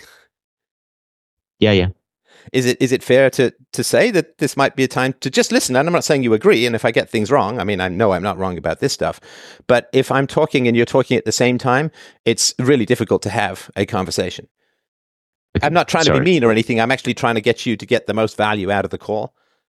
Yeah, yeah. Is it is it fair to to say that this might be a time to just listen? And I'm not saying you agree. And if I get things wrong, I mean, I know I'm not wrong about this stuff. But if I'm talking and you're talking at the same time, it's really difficult to have a conversation. Okay. I'm not trying Sorry. to be mean or anything. I'm actually trying to get you to get the most value out of the call.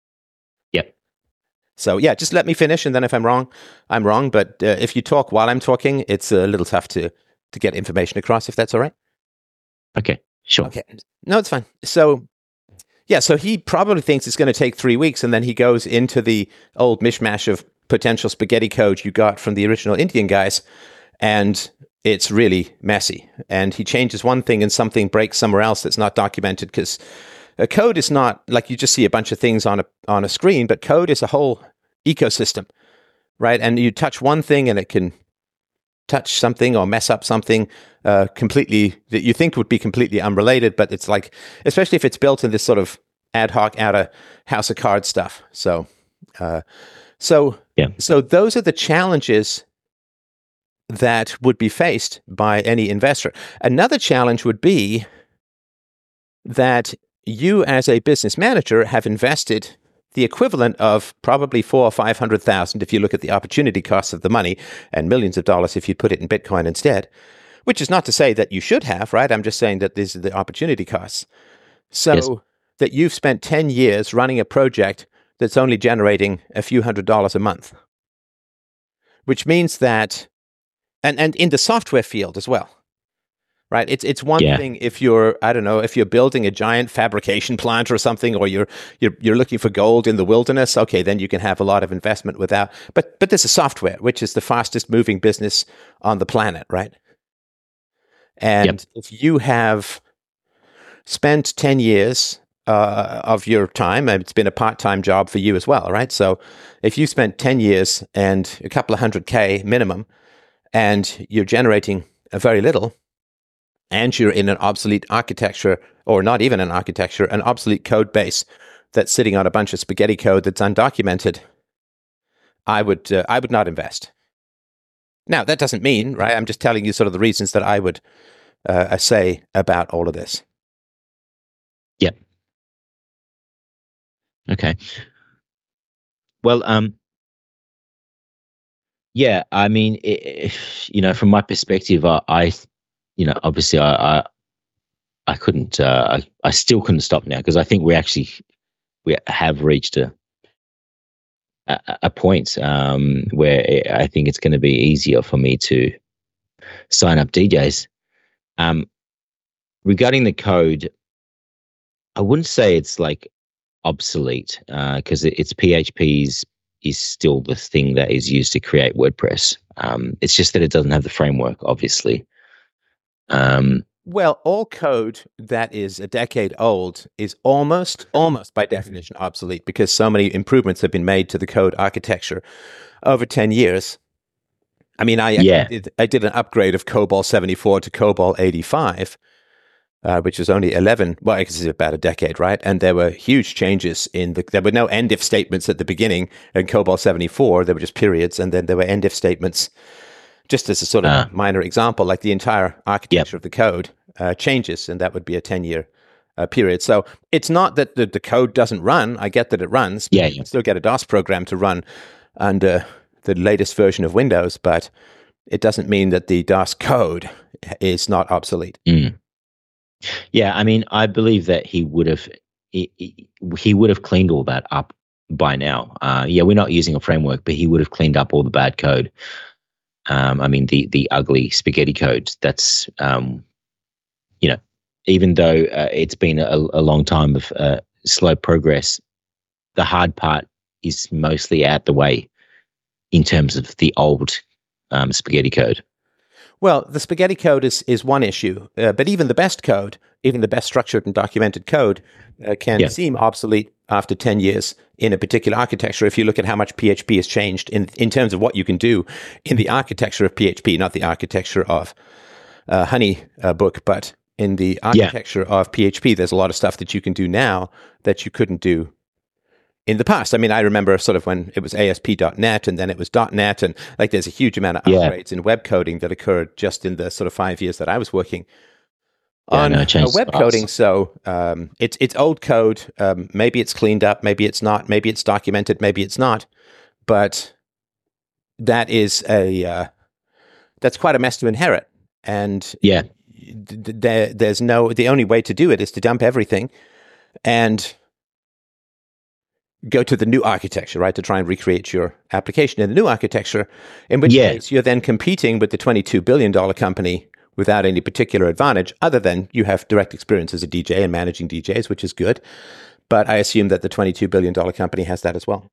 Yep. So yeah, just let me finish, and then if I'm wrong, I'm wrong. But uh, if you talk while I'm talking, it's a little tough to to get information across. If that's all right. Okay. Sure. Okay. No, it's fine. So. Yeah, so he probably thinks it's going to take three weeks, and then he goes into the old mishmash of potential spaghetti code you got from the original Indian guys, and it's really messy. And he changes one thing, and something breaks somewhere else that's not documented, because a code is not like you just see a bunch of things on a on a screen, but code is a whole ecosystem, right? And you touch one thing, and it can touch something or mess up something uh, completely that you think would be completely unrelated, but it's like, especially if it's built in this sort of ad hoc out of house of cards stuff. So, uh, so, yeah. so those are the challenges that would be faced by any investor. Another challenge would be that you, as a business manager, have invested the equivalent of probably four or five hundred thousand if you look at the opportunity costs of the money, and millions of dollars if you put it in Bitcoin instead. Which is not to say that you should have, right? I'm just saying that these are the opportunity costs. So yes. that you've spent ten years running a project that's only generating a few hundred dollars a month, which means that, and and in the software field as well. Right. It's it's one yeah. thing if you're, I don't know, if you're building a giant fabrication plant or something, or you're you're you're looking for gold in the wilderness. Okay, then you can have a lot of investment without. But but this is software, which is the fastest moving business on the planet, right? And yep. if you have spent ten years uh, of your time, and it's been a part-time job for you as well, right? So if you spent ten years and a couple of hundred K minimum, and you're generating a very little, and you're in an obsolete architecture, or not even an architecture, an obsolete code base that's sitting on a bunch of spaghetti code that's undocumented, I would uh, I would not invest. Now, that doesn't mean, right, I'm just telling you sort of the reasons that I would uh, say about all of this. Yep. Okay. Well, um, yeah, I mean, it, you know, from my perspective, I, I you know, obviously, I, I, I couldn't, uh, I, I still couldn't stop now because I think we actually we have reached a a, a point um, where I think it's going to be easier for me to sign up D Js. Um, regarding the code, I wouldn't say it's like obsolete because uh, it, it's P H P's is still the thing that is used to create WordPress. Um, it's just that it doesn't have the framework, obviously. Um, well, all code that is a decade old is almost, almost by definition obsolete because so many improvements have been made to the code architecture over ten years. I mean, I, yeah. I, did, I did an upgrade of COBOL seventy-four to COBOL eighty-five, uh, which was only eleven, well, I guess it's about a decade, right? And there were huge changes in the, there were no end-if statements at the beginning in COBOL seventy-four, there were just periods, and then there were end-if statements. Just as a sort of uh, minor example, like the entire architecture yep. of the code uh, changes, and that would be a ten-year uh, period. So it's not that the, the code doesn't run. I get that it runs. Yeah, you can still get a DOS program to run under the latest version of Windows, but it doesn't mean that the DOS code is not obsolete. Mm. Yeah, I mean, I believe that he would have he, he would have cleaned all that up by now. Uh, yeah, we're not using a framework, but he would have cleaned up all the bad code. Um, I mean, the the ugly spaghetti code. That's um, you know, even though uh, it's been a, a long time of uh, slow progress, the hard part is mostly out the way in terms of the old um, spaghetti code. Well, the spaghetti code is is one issue, uh, but even the best code, even the best structured and documented code, uh, can yeah. seem obsolete after ten years in a particular architecture. If you look at how much P H P has changed in in terms of what you can do in the architecture of P H P, not the architecture of uh, Honeybook, uh, but in the architecture yeah. of P H P, there's a lot of stuff that you can do now that you couldn't do in the past. I mean, I remember sort of when it was A S P dot net and then it was .NET, and like there's a huge amount of upgrades yeah. in web coding that occurred just in the sort of five years that I was working yeah, on no, uh, web coding. So um, it's it's old code. Um, maybe it's cleaned up. Maybe it's not. Maybe it's documented. Maybe it's not. But that is a uh, that's quite a mess to inherit. And yeah, th- there there's no. The only way to do it is to dump everything and go to the new architecture, right, to try and recreate your application in the new architecture, in which yeah. case you're then competing with the twenty-two billion dollars company without any particular advantage, other than you have direct experience as a D J and managing D Js, which is good. But I assume that the twenty-two billion dollars company has that as well.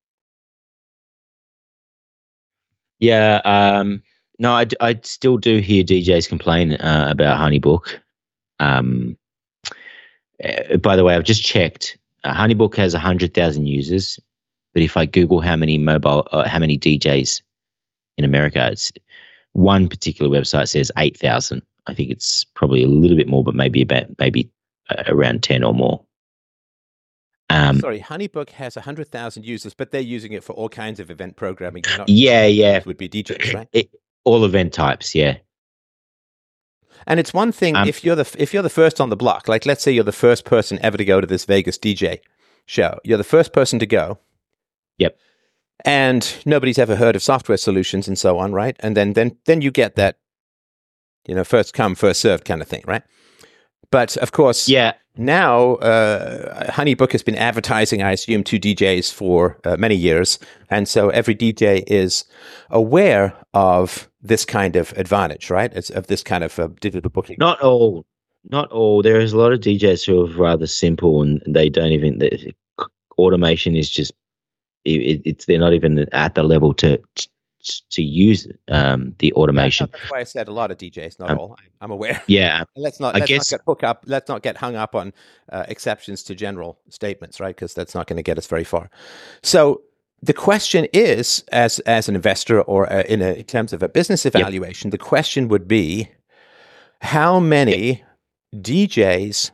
Yeah, um, no, I, I still do hear D Js complain uh, about Honeybook. Um, uh, by the way, I've just checked. Uh, Honeybook has one hundred thousand users, but if I Google how many mobile, uh, how many D Js in America, it's one particular website says eight thousand. I think it's probably a little bit more, but maybe about maybe uh, around ten or more. Um, Sorry, Honeybook has one hundred thousand users, but they're using it for all kinds of event programming. Not yeah, yeah. Would be D Js, right? It, all event types, yeah. And it's one thing um, if you're the if you're the first on the block, like let's say you're the first person ever to go to this Vegas D J show. You're the first person to go. Yep. And nobody's ever heard of software solutions and so on, right? And then then then you get that, you know, first come, first served kind of thing, right? But of course, yeah. Now, uh, Honeybook has been advertising, I assume, to D Js for uh, many years. And so every D J is aware of this kind of advantage, right? It's of this kind of uh, digital booking. Not all. Not all. There is a lot of D Js who are rather simple and they don't even, the, automation is just, it, it's they're not even at the level to to use um, the automation. That's why I said a lot of D Js, not um, all. I'm aware. Yeah. let's not, I let's guess, not get hook up. Let's not get hung up on uh, exceptions to general statements, right? Because that's not going to get us very far. So the question is, as as an investor or uh, in, a, in terms of a business evaluation, yep. the question would be, how many D Js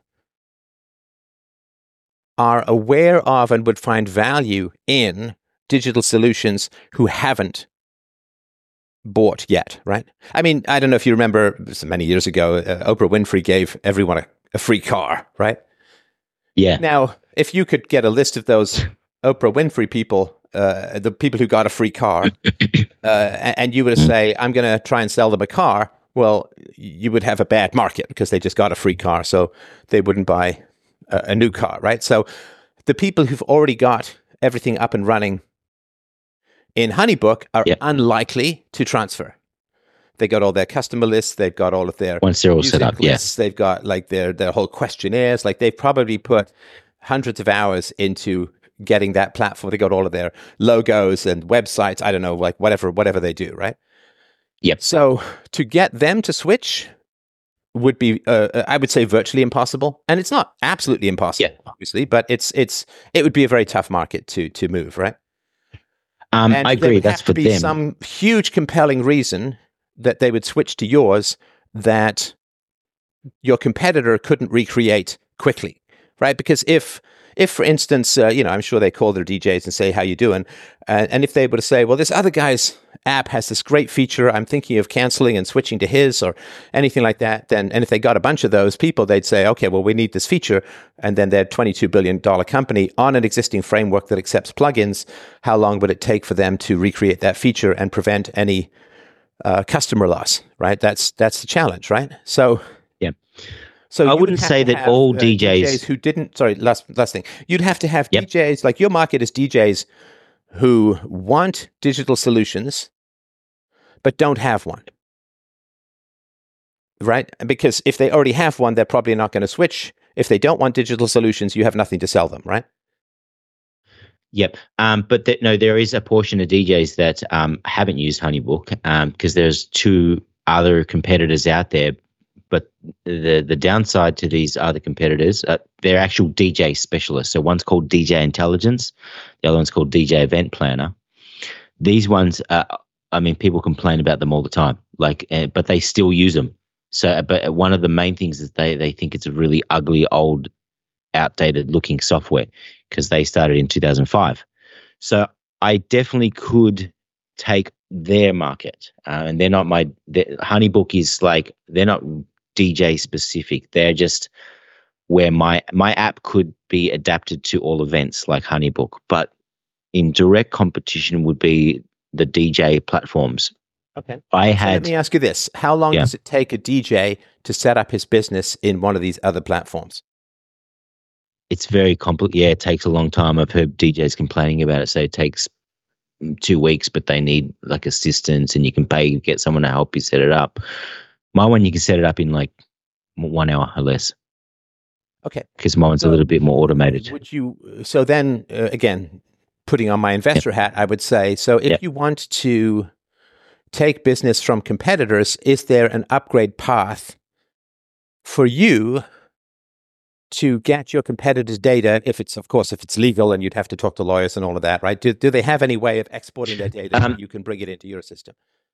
are aware of and would find value in digital solutions who haven't bought yet, right? I mean, I don't know if you remember, many years ago, uh, Oprah Winfrey gave everyone a, a free car, right? Yeah. Now, if you could get a list of those Oprah Winfrey people, uh, the people who got a free car, uh, and you were to say, I'm going to try and sell them a car, well, you would have a bad market because they just got a free car, so they wouldn't buy a, a new car, right? So the people who've already got everything up and running in HoneyBook are yep. unlikely to transfer. They got all their customer lists. They've got all of their once they're all set up. Lists, yeah, they've got like their their whole questionnaires. Like they've probably put hundreds of hours into getting that platform. They got all of their logos and websites. I don't know, like whatever whatever they do, right? Yep. So to get them to switch would be, uh, I would say, virtually impossible. And it's not absolutely impossible, yeah. obviously, but it's it's it would be a very tough market to to move, right? Um, and I agree. That's for them. There would have to be them. some huge compelling reason that they would switch to yours that your competitor couldn't recreate quickly, right? Because if, if for instance, uh, you know, I'm sure they call their D Js and say, how you doing? Uh, and if they were to say, well, this other guy's app has this great feature, I'm thinking of canceling and switching to his or anything like that, then, and if they got a bunch of those people, they'd say, okay, well, we need this feature. And then they're a twenty-two billion dollars company on an existing framework that accepts plugins. How long would it take for them to recreate that feature and prevent any Uh, customer loss, right? That's that's the challenge, right? So, yeah. So I wouldn't say that have, all uh, D Js... D Js who didn't. Sorry, last last thing. You'd have to have yep. D Js like your market is D Js who want digital solutions, but don't have one, right? Because if they already have one, they're probably not going to switch. If they don't want digital solutions, you have nothing to sell them, right? Yep. Um, but th- no, there is a portion of D Js that um, haven't used HoneyBook because um, there's two other competitors out there. But the the downside to these other competitors, uh, they're actual D J specialists. So one's called D J Intelligence, the other one's called D J Event Planner. These ones, uh, I mean, people complain about them all the time, like, uh, but they still use them. So, but one of the main things is they they think it's a really ugly, old, outdated looking software because they started in two thousand five. So I definitely could take their market, uh, and they're not my HoneyBook is like, they're not D J specific. They're just where my my app could be adapted to all events like HoneyBook, but in direct competition would be the D J platforms. Okay. I so had. Let me ask you this: how long yeah. does it take a D J to set up his business in one of these other platforms? It's very complex. Yeah, it takes a long time. I've heard D Js complaining about it. So it takes two weeks, but they need like assistance, and you can pay, get someone to help you set it up. My one, you can set it up in like one hour or less. Okay. Because mine's so a little bit more automated. Would you? So then, uh, again, putting on my investor yep. hat, I would say, so if yep. you want to take business from competitors, is there an upgrade path for you to get your competitors' data, if it's, of course, if it's legal and you'd have to talk to lawyers and all of that, right? Do, do they have any way of exporting their data um, so you can bring it into your system?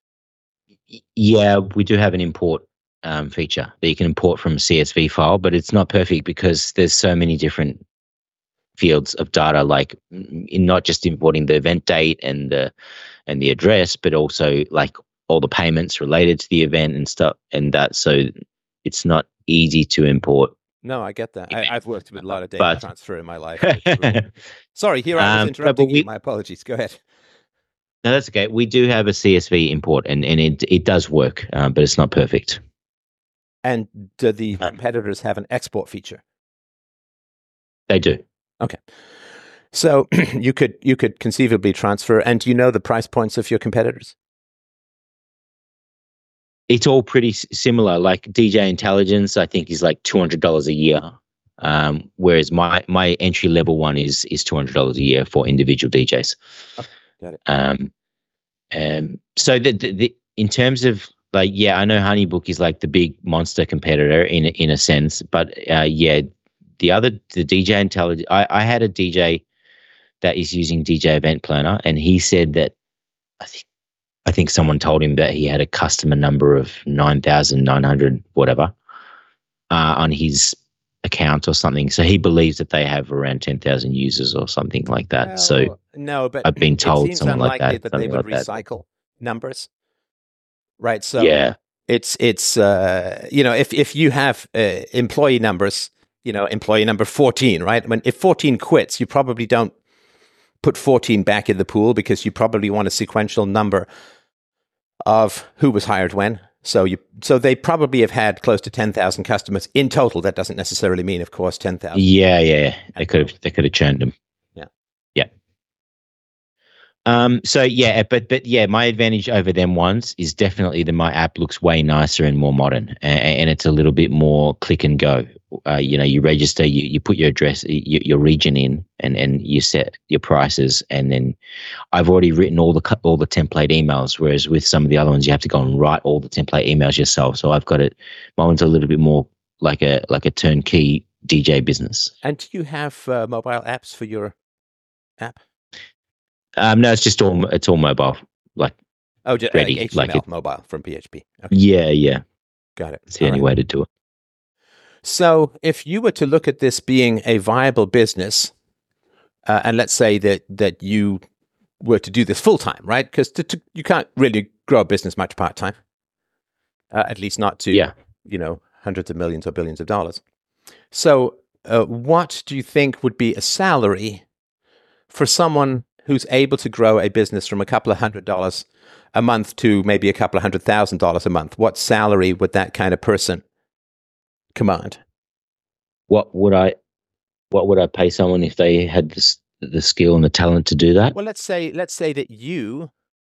Yeah, we do have an import um, feature that you can import from a C S V file, but it's not perfect because there's so many different fields of data, like in not just importing the event date and the and the address, but also like all the payments related to the event and stuff and that. So it's not easy to import. No, I get that. I, I've worked with a lot of data but, transfer in my life. Sorry, here I was um, interrupting we, you. My apologies. Go ahead. No, that's okay. We do have a C S V import, and, and it it does work, uh, but it's not perfect. And do the competitors have an export feature? They do. Okay. So you could you could conceivably transfer. And do you know the price points of your competitors? It's all pretty similar. Like D J Intelligence, I think is like two hundred dollars a year, um, whereas my my entry level one is is two hundred dollars a year for individual D Js. Okay, got it. Um, um, so the, the, the in terms of like, yeah, I know HoneyBook is like the big monster competitor in in a sense, but uh, yeah, the other the D J Intelligence, I, I had a D J that is using D J Event Planner, and he said that I think. I think someone told him that he had a customer number of nine thousand nine hundred, whatever, uh, on his account or something. So he believes that they have around ten thousand users or something like that. Well, so no, but I've been told it seems something like unlikely that. that they would like recycle that. numbers, right? So yeah, it's it's uh, you know, if if you have uh, employee numbers, you know, employee number fourteen, right? When if fourteen quits, you probably don't put fourteen back in the pool because you probably want a sequential number of who was hired when. So you, so they probably have had close to ten thousand customers in total. That doesn't necessarily mean, of course, ten thousand. Yeah, yeah, they could have, they could have churned them. Yeah, yeah. Um. So yeah, but but yeah, my advantage over them ones is definitely that my app looks way nicer and more modern, and, and it's a little bit more click and go. Uh, you know, you register, you, you put your address, your, your region in, and, and you set your prices, and then I've already written all the all the template emails. Whereas with some of the other ones, you have to go and write all the template emails yourself. So I've got it. My one's a little bit more like a like a turnkey D J business. And do you have uh, mobile apps for your app? Um, no, it's just all it's all mobile, like oh, just ready, H T M L like it, mobile from P H P. Okay. Yeah, yeah, got it. It's the all only right. way to do it. So if you were to look at this being a viable business, uh, and let's say that that you were to do this full time, right? Because you can't really grow a business much part time, uh, at least not to yeah. you know hundreds of millions or billions of dollars. So uh, what do you think would be a salary for someone who's able to grow a business from a couple of hundred dollars a month to maybe a couple of hundred thousand dollars a month? What salary would that kind of person command? What would I, what would I pay someone if they had this, the skill and the talent to do that? Well, let's say let's say that you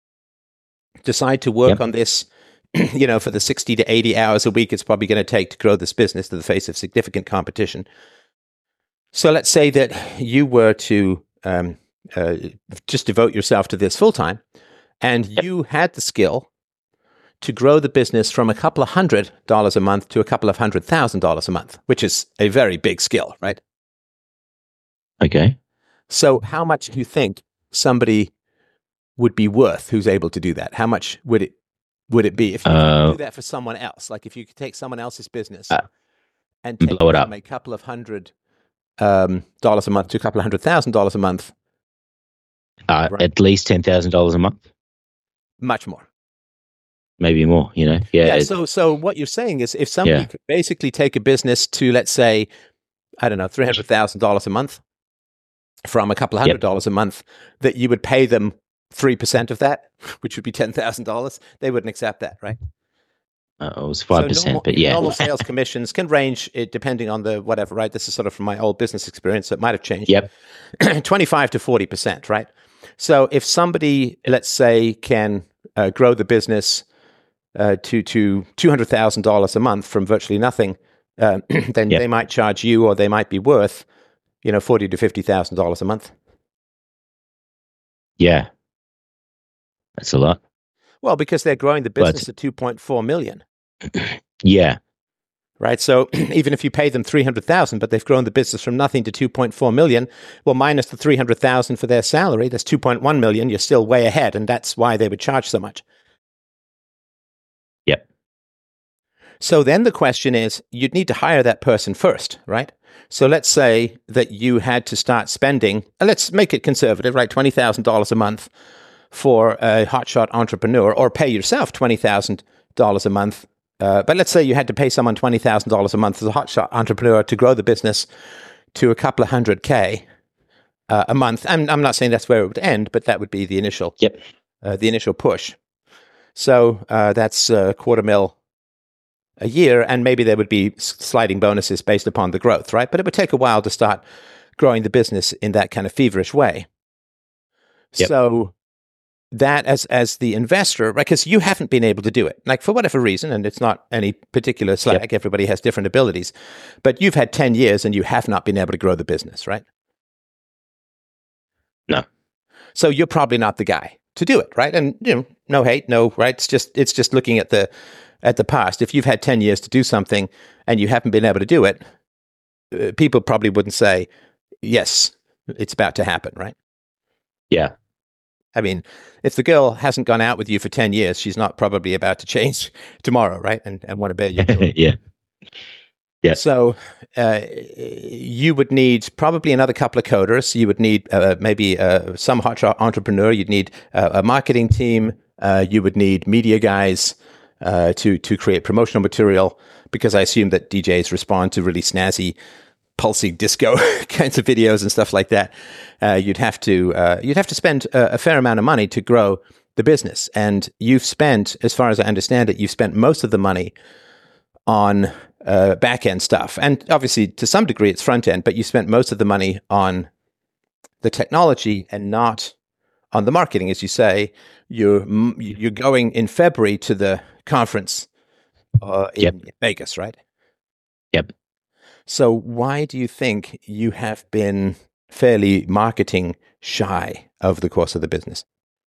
decide to work yep. on this, you know, for the sixty to eighty hours a week it's probably going to take to grow this business to the face of significant competition. So let's say that you were to um, uh, just devote yourself to this full time, and yep. you had the skill to grow the business from a couple of hundred dollars a month to a couple of hundred thousand dollars a month, which is a very big skill, right? Okay. So how much do you think somebody would be worth who's able to do that? How much would it would it be if you uh, could do that for someone else? Like if you could take someone else's business uh, and take blow it it up from a couple of hundred um, dollars a month to a couple of hundred thousand dollars a month. Uh, right? At least ten thousand dollars a month. Much more. Maybe more, you know. Yeah. yeah so, so what you're saying is, if somebody yeah. could basically take a business to, let's say, I don't know, three hundred thousand dollars a month from a couple of hundred yep. dollars a month, that you would pay them three percent of that, which would be ten thousand dollars. They wouldn't accept that, right? Uh, it was five percent, so normal, but yeah. Normal sales commissions can range it, depending on the whatever, right? This is sort of from my old business experience, so it might have changed. Yep. twenty-five to forty percent, right? So if somebody, let's say, can uh, grow the business Uh, to to two hundred thousand dollars a month from virtually nothing, uh, then yep. they might charge you, or they might be worth, you know, forty to fifty thousand dollars a month. Yeah, that's a lot. Well, because they're growing the business but, at two point four million. Yeah, right. So even if you pay them three hundred thousand, but they've grown the business from nothing to two point four million, well, minus the three hundred thousand for their salary, that's two point one million. You're still way ahead, and that's why they would charge so much. Yep. So then the question is, you'd need to hire that person first, right? So let's say that you had to start spending, let's make it conservative, right? twenty thousand dollars a month for a hotshot entrepreneur, or pay yourself twenty thousand dollars a month. Uh, but let's say you had to pay someone twenty thousand dollars a month as a hotshot entrepreneur to grow the business to a couple of hundred K uh, a month. I'm, I'm not saying that's where it would end, but that would be the initial, yep. uh, the initial push. So uh, that's a quarter mil a year, and maybe there would be sliding bonuses based upon the growth, right? But it would take a while to start growing the business in that kind of feverish way. Yep. So that as as the investor, right, because you haven't been able to do it, like for whatever reason, and it's not any particular slag, yep. everybody has different abilities, but you've had ten years and you have not been able to grow the business, right? No. So you're probably not the guy to do it, right? And you know, no hate, no, right? It's just it's just looking at the at the past. If you've had ten years to do something and you haven't been able to do it, uh, people probably wouldn't say, yes, it's about to happen, right? Yeah. I mean, if the girl hasn't gone out with you for ten years, she's not probably about to change tomorrow, right? And and want to bet you. yeah. Yeah. So uh, you would need probably another couple of coders. You would need uh, maybe uh, some hotshot entrepreneur. You'd need uh, a marketing team. Uh, you would need media guys uh, to to create promotional material, because I assume that D Js respond to really snazzy pulsing disco kinds of videos and stuff like that. Uh, you'd have to uh, you'd have to spend a, a fair amount of money to grow the business, and you've spent, as far as I understand it, you've spent most of the money on uh, back end stuff, and obviously to some degree it's front end, but you spent most of the money on the technology and not on the marketing, as you say. You're you're going in February to the conference uh, in Yep. Vegas, right? Yep. So why do you think you have been fairly marketing shy over the course of the business?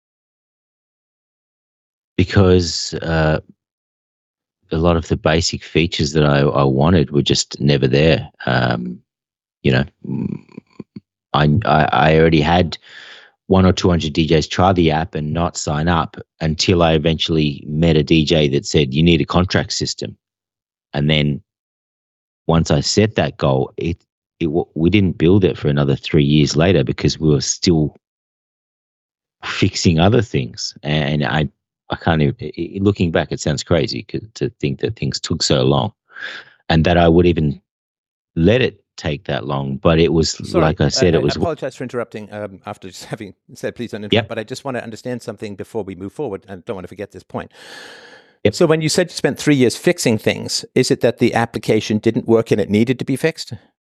Because uh, a lot of the basic features that I, I wanted were just never there. Um, you know, I, I I already had one or two hundred D Js try the app and not sign up until I eventually met a D J that said, you need a contract system. And then once I set that goal, it, it we didn't build it for another three years later because we were still fixing other things. And I, I can't even, looking back, it sounds crazy to think that things took so long and that I would even let it take that long. But it was, Sorry, like I said, I, it was. I apologize for interrupting um, after just having said, please don't interrupt, yep. But I just want to understand something before we move forward. I don't want to forget this point. Yep. So when you said you spent three years fixing things, is it that the application didn't work and it needed to be fixed?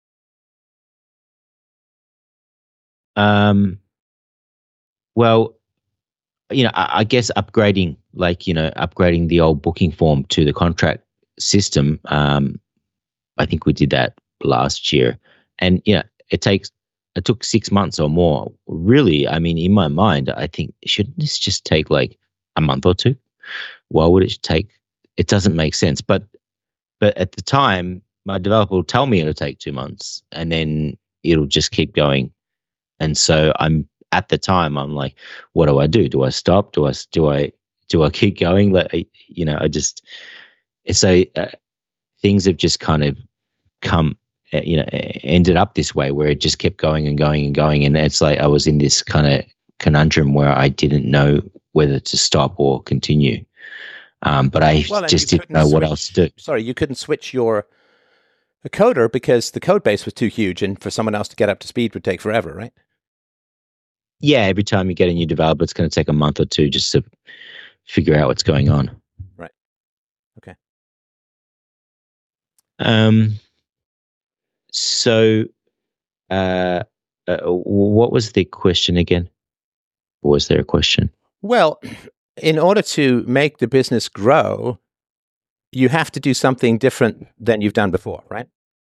Um, well, you know, I, I guess upgrading, like, you know, upgrading the old booking form to the contract system. Um, I think we did that last year, and you know, it takes, it took six months or more. Really, I mean, in my mind, I think, shouldn't this just take like a month or two? Why would it take? It doesn't make sense. But, but at the time, my developer will tell me it'll take two months, and then it'll just keep going. And so I'm at the time, I'm like, what do I do? Do I stop? Do I do I do I keep going? Like, you know, I just so uh, things have just kind of come, you know, ended up this way where it just kept going and going and going, and it's like I was in this kind of conundrum where I didn't know whether to stop or continue. Um, but I well, just didn't know switch, what else to do. Sorry, you couldn't switch your a coder because the code base was too huge, and for someone else to get up to speed would take forever, right? Yeah, every time you get a new developer, it's going to take a month or two just to figure out what's going on. Right. Okay. Um. So, uh, uh, what was the question again? Or was there a question? Well, in order to make the business grow, you have to do something different than you've done before, right?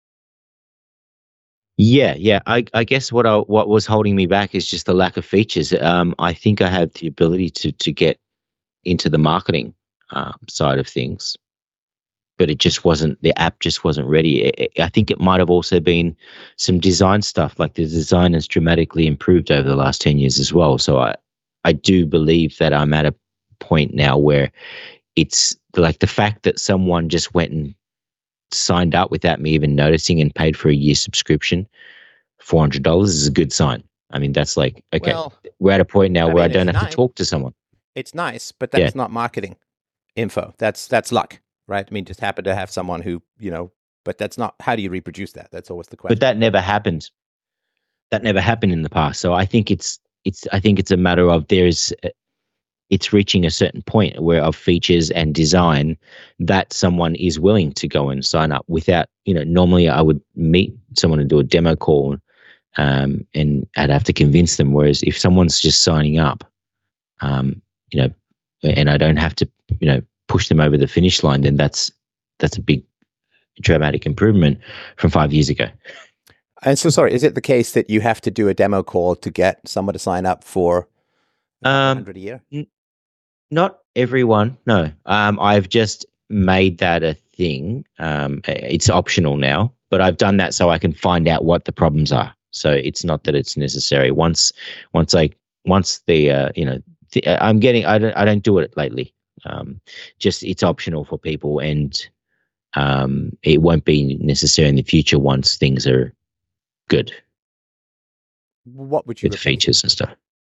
Yeah, yeah. I, I guess what I, what was holding me back is just the lack of features. Um, I think I had the ability to to get into the marketing um, side of things, but it just wasn't. The app just wasn't ready. It, it, I think it might have also been some design stuff. Like the design has dramatically improved over the last ten years as well. So I I do believe that I'm at a point now where it's like the fact that someone just went and signed up without me even noticing and paid for a year subscription, four hundred dollars is a good sign. I mean, that's like, okay, well, we're at a point now I where mean, I don't have nice. to talk to someone. It's nice, but that's yeah. not marketing info. That's, that's luck, right? I mean, just happen to have someone who, you know, but that's not, how do you reproduce that? That's always the question. But that never happened. That never happened in the past. So I think it's, it's, I think it's a matter of there's, it's reaching a certain point where of features and design that someone is willing to go and sign up without, you know, normally I would meet someone and do a demo call um, and I'd have to convince them. Whereas if someone's just signing up, um, you know, and I don't have to, you know, push them over the finish line, then that's, that's a big dramatic improvement from five years ago. And so, sorry, is it the case that you have to do a demo call to get someone to sign up for um, one hundred a year? N- Not everyone, no. Um, I've just made that a thing. Um, it's optional now, but I've done that so I can find out what the problems are. So it's not that it's necessary. Once, once I, once the, uh, you know, the, I'm getting, I don't, I don't do it lately. Um, just it's optional for people, and um, it won't be necessary in the future once things are good. What would you with features and stuff?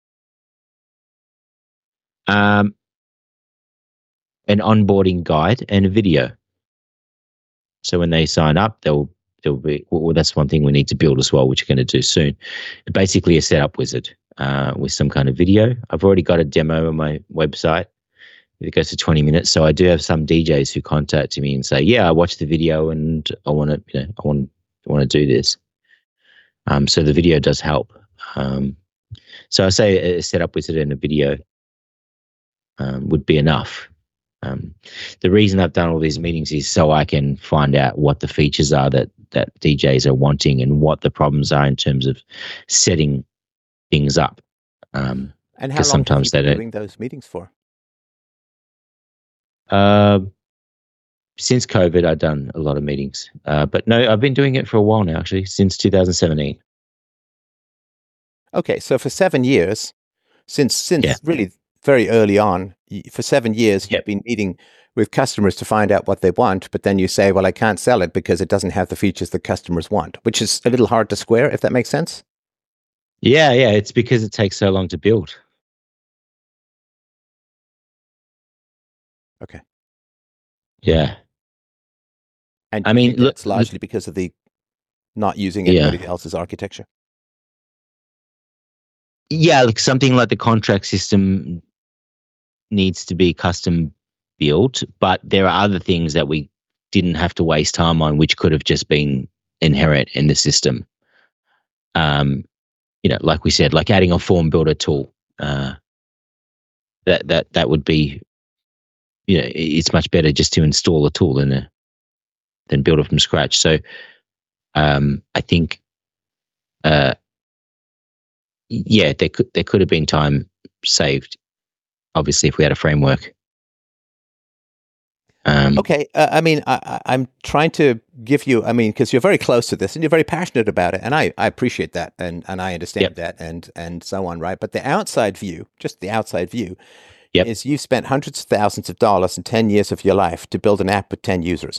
Um. An onboarding guide and a video. So when they sign up, they'll there'll be well, that's one thing we need to build as well, which we're going to do soon. Basically, a setup wizard uh, with some kind of video. I've already got a demo on my website. It goes to twenty minutes. So I do have some D Js who contact me and say, "Yeah, I watched the video and I want to, you know, I want, I want to do this." Um, so the video does help. Um, so I say a setup wizard and a video um, would be enough. Um, the reason I've done all these meetings is so I can find out what the features are that that D Js are wanting and what the problems are in terms of setting things up. Um, and how long sometimes have you been doing those meetings for? Uh, since COVID, I've done a lot of meetings. Uh, but no, I've been doing it for a while now, actually, since two thousand seventeen. Okay, so for seven years, since since yeah. really very early on, for seven years, yep. you've been meeting with customers to find out what they want, but then you say, well, I can't sell it because it doesn't have the features that customers want, which is a little hard to square, if that makes sense. Yeah, yeah, it's because it takes so long to build. Okay. Yeah. And I mean, look, it's largely because of the not using anybody yeah. else's architecture. Yeah, like something like the contract system needs to be custom built, but there are other things that we didn't have to waste time on, which could have just been inherent in the system. Um, you know, like we said, like adding a form builder tool. Uh, that that that would be, you know, it's much better just to install a tool than a, than build it from scratch. So, um, I think, uh, yeah, there could there could have been time saved. Obviously, if we had a framework. Um, okay, uh, I mean, I, I'm trying to give you, I mean, because you're very close to this and you're very passionate about it, and I, I appreciate that, and, and I understand yep. that, and and so on, right? But the outside view, just the outside view, yep. is you've spent hundreds of thousands of dollars in ten years of your life to build an app with ten users.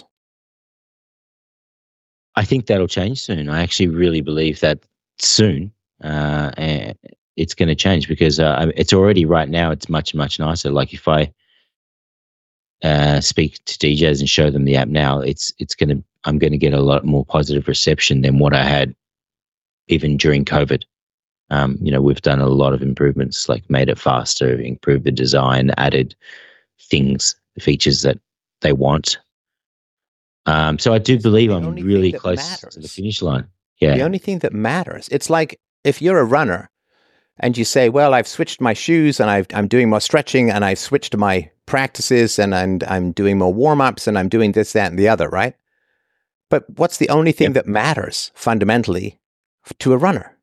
I think that'll change soon. I actually really believe that soon uh, it's going to change because uh, it's already right now, it's much, much nicer. Like if I uh, speak to D Js and show them the app now, it's it's going to, I'm going to get a lot more positive reception than what I had even during COVID. Um, you know, we've done a lot of improvements, like made it faster, improved the design, added things, features that they want. Um, so I do believe I'm really close matters. to the finish line. Yeah. The only thing that matters, it's like if you're a runner and you say, well, I've switched my shoes and I've, I'm doing more stretching and I've switched my practices and I'm, I'm doing more warm-ups and I'm doing this, that, and the other, right? But what's the only thing yep. that matters fundamentally to a runner?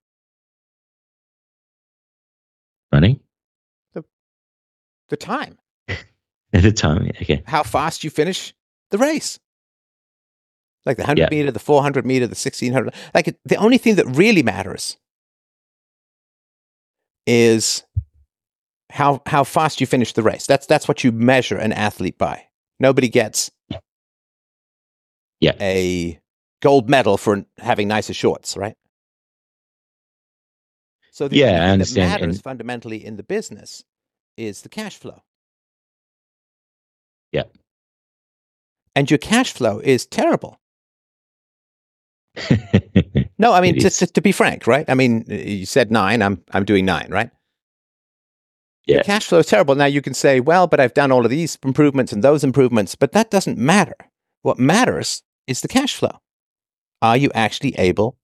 Running? The, the time. the time, okay. How fast you finish the race. Like the one hundred yeah. meter, the four hundred meter, the sixteen hundred. Like it, the only thing that really matters is how how fast you finish the race. That's that's what you measure an athlete by. Nobody gets yeah. a gold medal for having nicer shorts, right? So the yeah, only thing I understand. that matters and, fundamentally in the business is the cash flow. Yeah. And your cash flow is terrible. No, I mean, just, just to be frank, right? I mean, you said nine, I'm I'm doing nine, right? Yeah. Your cash flow is terrible. Now you can say, well, but I've done all of these improvements and those improvements, but that doesn't matter. What matters is the cash flow. Are you actually able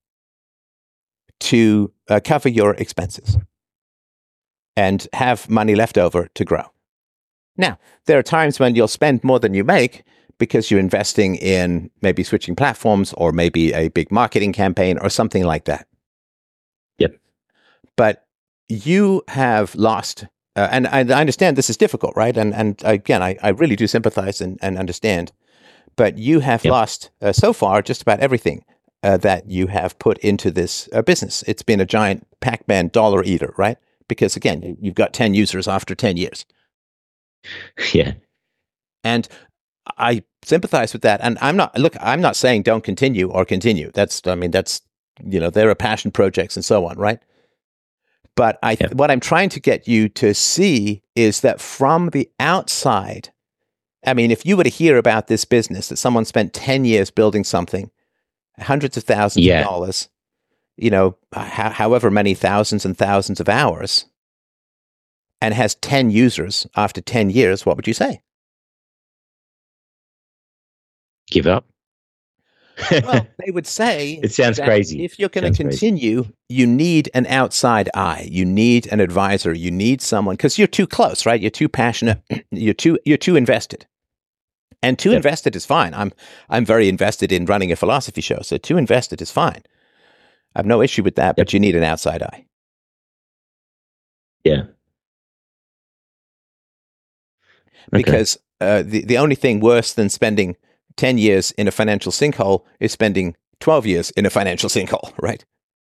to uh, cover your expenses and have money left over to grow? Now, there are times when you'll spend more than you make because you're investing in maybe switching platforms or maybe a big marketing campaign or something like that. Yep. But you have lost, uh, and I understand this is difficult, right? And and again, I, I really do sympathize and, and understand. But you have yep. lost uh, so far just about everything uh, that you have put into this uh, business. It's been a giant Pac-Man dollar eater, right? Because again, you've got ten users after ten years. Yeah. And I sympathize with that. And I'm not, look, I'm not saying don't continue or continue. That's, I mean, that's, you know, there are passion projects and so on, right? But I, yep. what I'm trying to get you to see is that from the outside, I mean, if you were to hear about this business, that someone spent ten years building something hundreds of thousands Yeah. of dollars, you know, ho- however many thousands and thousands of hours, and has ten users after ten years, what would you say? Give up. Well, they would say It sounds that crazy. if you're going to Sounds crazy. continue, you need an outside eye. You need an advisor. You need someone because you're too close, right? You're too passionate. You're too you're too invested. And too Yep. invested is fine. I'm I'm very invested in running a philosophy show, so too invested is fine. I have no issue with that, but you need an outside eye. Yeah. Okay. Because uh, the the only thing worse than spending ten years in a financial sinkhole is spending twelve years in a financial sinkhole, right?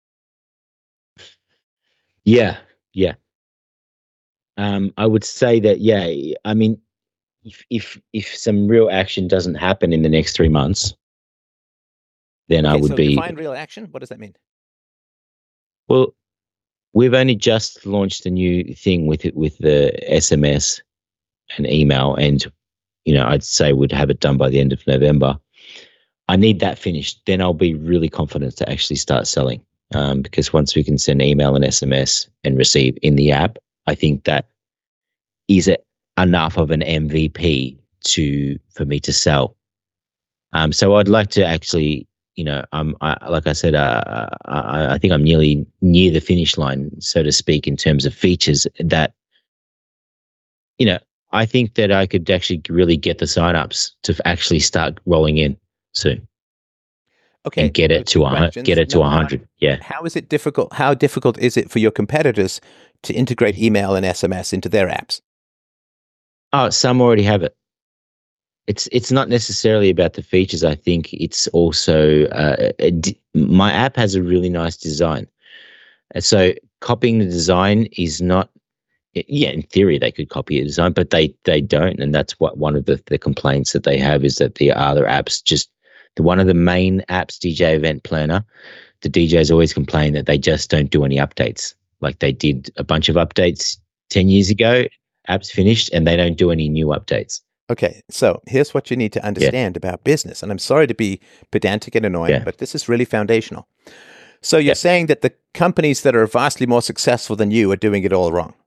Yeah, yeah. Um, I would say that, yeah, I mean, if if if some real action doesn't happen in the next three months, then I Okay, would so be define real action. What does that mean? well. We've only just launched a new thing with it with the S M S and email, and you know, I'd say we'd have it done by the end of November. I need that finished, then I'll be really confident to actually start selling. Um, because once we can send email and S M S and receive in the app, I think that is it enough of an M V P to for me to sell. Um, so I'd like to actually, you know, um, I, like I said, uh, I, I think I'm nearly near the finish line, so to speak, in terms of features that, you know, I think that I could actually really get the signups to actually start rolling in soon. Okay, And get so it two to a hundred. questions. Get it to Number a one, hundred. Yeah. how is it difficult? How difficult is it for your competitors to integrate email and S M S into their apps? Oh, some already have it. It's it's not necessarily about the features. I think it's also uh, a d- my app has a really nice design, and so copying the design is not. Yeah, in theory they could copy a design, but they they don't, and that's what one of the, the complaints that they have is that the other apps just the one of the main apps, D J Event Planner, the D Js always complain that they just don't do any updates. Like they did a bunch of updates ten years ago, apps finished, and they don't do any new updates. Okay, so here's what you need to understand yeah. about business. And I'm sorry to be pedantic and annoying, yeah. but this is really foundational. So you're yeah. saying that the companies that are vastly more successful than you are doing it all wrong?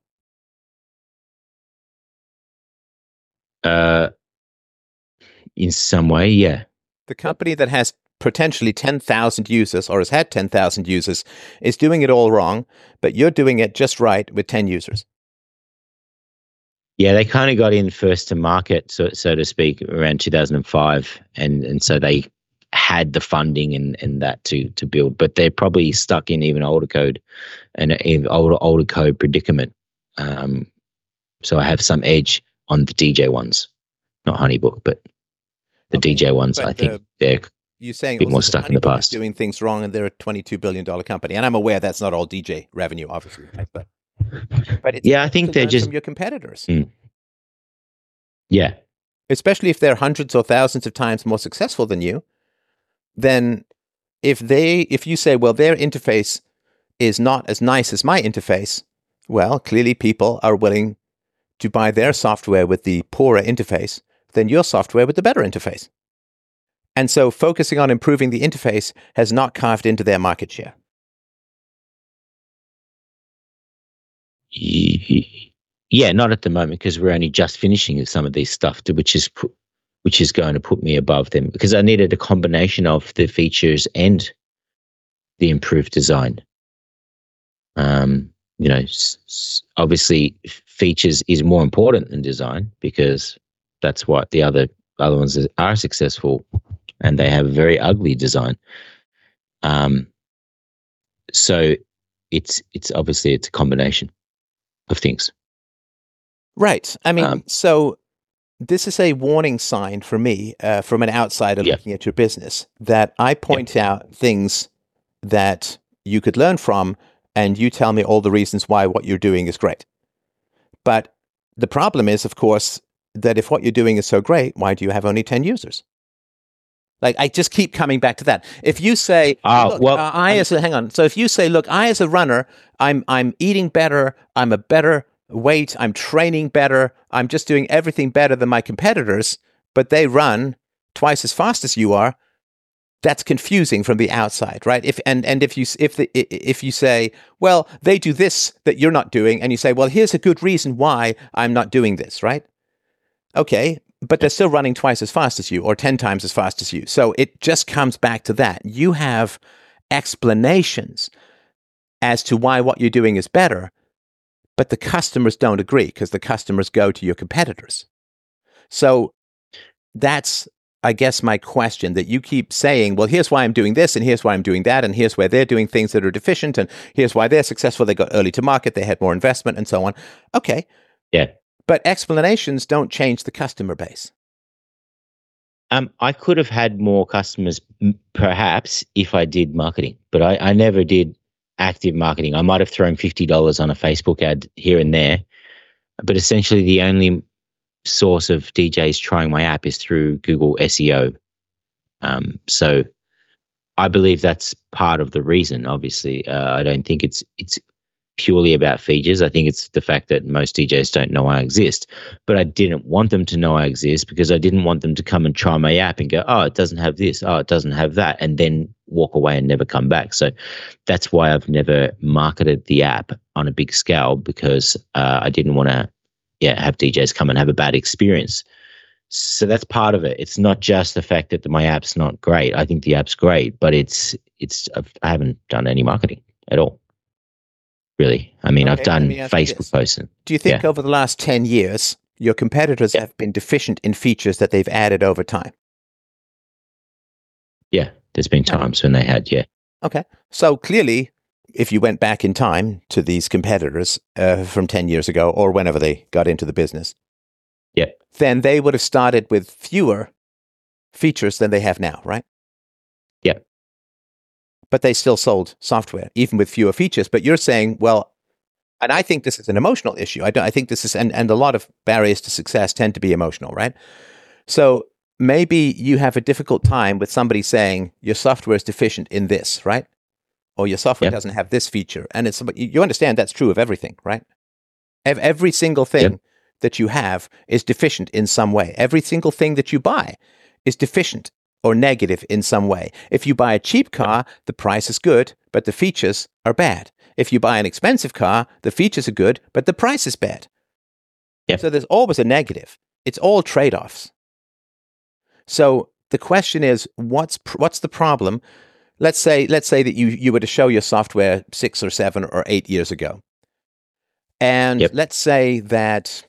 Uh, in some way, yeah. The company that has potentially ten thousand users or has had ten thousand users is doing it all wrong, but you're doing it just right with ten users. Yeah, they kind of got in first to market, so so to speak, around two thousand five, and and so they had the funding and, and that to to build, but they're probably stuck in even older code and an older older code predicament. Um, so I have some edge on the D J ones, not Honeybook, but the okay, D J ones. I think the, they're you're saying a bit more stuck in the past, doing things wrong, and they're a twenty-two billion dollars company. And I'm aware that's not all D J revenue, obviously, right? but. But it's yeah, I think they're just from your competitors. Mm, yeah, especially if they're hundreds or thousands of times more successful than you. Then, if they, if you say, well, their interface is not as nice as my interface, well, clearly people are willing to buy their software with the poorer interface than your software with the better interface. And so, focusing on improving the interface has not carved into their market share. Yeah, not at the moment because we're only just finishing some of these stuff, to, which is put, which is going to put me above them because I needed a combination of the features and the improved design. Um, you know, s- s- obviously, features is more important than design because that's what the other other ones are successful, and they have a very ugly design. Um, so it's it's obviously it's a combination of things. Right. I mean, um, so this is a warning sign for me uh, from an outsider yeah. looking at your business that I point yeah. out things that you could learn from and you tell me all the reasons why what you're doing is great. But the problem is, of course, that if what you're doing is so great, why do you have only ten users? Like, I just keep coming back to that. If you say, uh, look, well, uh, I as a, hang on. So if you say, look, I as a runner, I'm I'm eating better, I'm a better weight, I'm training better, I'm just doing everything better than my competitors, but they run twice as fast as you are, that's confusing from the outside, right? If and and if you if the if you say, well, they do this that you're not doing, and you say, well, here's a good reason why I'm not doing this, right? Okay, but they're still running twice as fast as you, or ten times as fast as you. So it just comes back to that. You have explanations as to why what you're doing is better, but the customers don't agree because the customers go to your competitors. So that's, I guess, my question, that you keep saying, well, here's why I'm doing this, and here's why I'm doing that, and here's where they're doing things that are deficient, and here's why they're successful. They got early to market, they had more investment, and so on. Okay. Yeah. But explanations don't change the customer base. Um, I could have had more customers, perhaps, if I did marketing, but I, I never did active marketing. I might have thrown fifty dollars on a Facebook ad here and there, but essentially the only source of D Js trying my app is through Google S E O. Um, so I believe that's part of the reason. Obviously, uh, I don't think it's it's purely about features. I think it's the fact that most D Js don't know I exist. But I didn't want them to know I exist because I didn't want them to come and try my app and go, oh, it doesn't have this, oh, it doesn't have that, and then walk away and never come back. So that's why I've never marketed the app on a big scale, because uh, I didn't want to yeah, have D Js come and have a bad experience. So that's part of it. It's not just the fact that the, my app's not great. I think the app's great, but it's it's I've, I haven't done any marketing at all, really. I mean, okay, I've done Facebook posts. Do you think yeah. over the last ten years, your competitors yeah. have been deficient in features that they've added over time? Yeah, there's been times when they had, yeah. Okay. So clearly, if you went back in time to these competitors uh, from ten years ago, or whenever they got into the business, yeah, then they would have started with fewer features than they have now, right? Yeah. But they still sold software, even with fewer features. But you're saying, well, and I think this is an emotional issue. I, don't, I think this is, and, and a lot of barriers to success tend to be emotional, right? So maybe you have a difficult time with somebody saying your software is deficient in this, right? Or your software yep. doesn't have this feature. And it's, you understand that's true of everything, right? Every single thing yep. that you have is deficient in some way. Every single thing that you buy is deficient or negative in some way. If you buy a cheap car, the price is good, but the features are bad. If you buy an expensive car, the features are good, but the price is bad. Yep. So there's always a negative. It's all trade-offs. So the question is, what's what's the problem? Let's say let's say that you, you were to show your software six or seven or eight years ago. And yep. let's say that,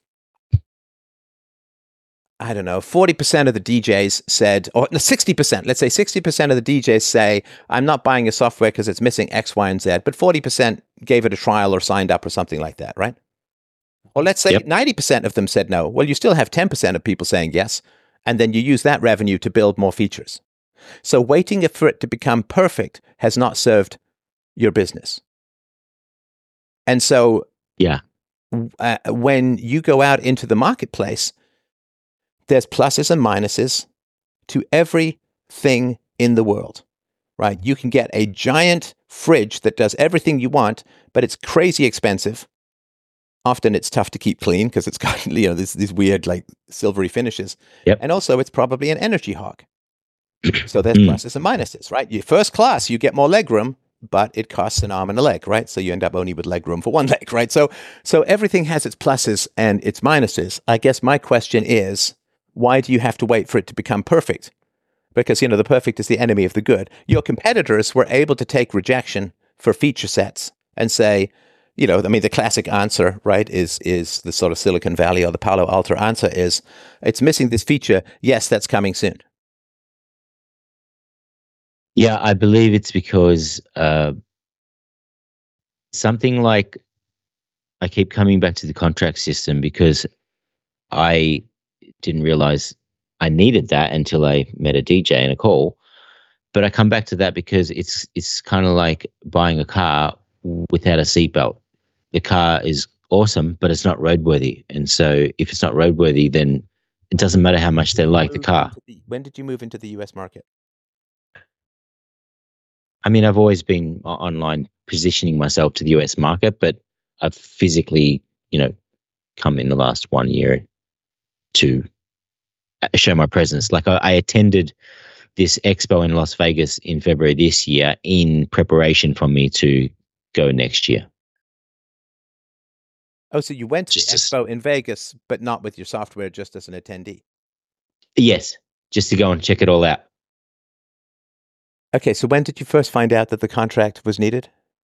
I don't know, forty percent of the D Js said, or sixty percent, let's say sixty percent of the D Js say, I'm not buying your software because it's missing X, Y, and Z, but forty percent gave it a trial or signed up or something like that, right? Or let's say yep. ninety percent of them said no. Well, you still have ten percent of people saying yes, and then you use that revenue to build more features. So waiting for it to become perfect has not served your business. And so yeah, uh, when you go out into the marketplace, there's pluses and minuses to everything in the world, right? You can get a giant fridge that does everything you want, but it's crazy expensive. Often it's tough to keep clean because it's got, you know, these, these weird, like, silvery finishes. Yep. And also it's probably an energy hog. So there's pluses and minuses, right? You first class, you get more legroom, but it costs an arm and a leg, right? So you end up only with legroom for one leg, right? So, so everything has its pluses and its minuses. I guess my question is, why do you have to wait for it to become perfect? Because, you know, the perfect is the enemy of the good. Your competitors were able to take rejection for feature sets and say, you know, I mean, the classic answer, right, is is the sort of Silicon Valley or the Palo Alto answer is, it's missing this feature. Yes, that's coming soon. Yeah, I believe it's because uh, something like, I keep coming back to the contract system because I didn't realize I needed that until I met a D J in a call. But I come back to that because it's it's kind of like buying a car without a seatbelt. The car is awesome, but it's not roadworthy. And so if it's not roadworthy, then it doesn't matter how much they like the car. When did you move into the U S market? I mean, I've always been online positioning myself to the U S market, but I've physically, you know, come in the last one year to show my presence. Like I, I attended this expo in Las Vegas in February this year in preparation for me to go next year. Oh, so you went to Just the as- expo in Vegas, but not with your software, just as an attendee. Yes, just to go and check it all out. Okay, so when did you first find out that the contract was needed?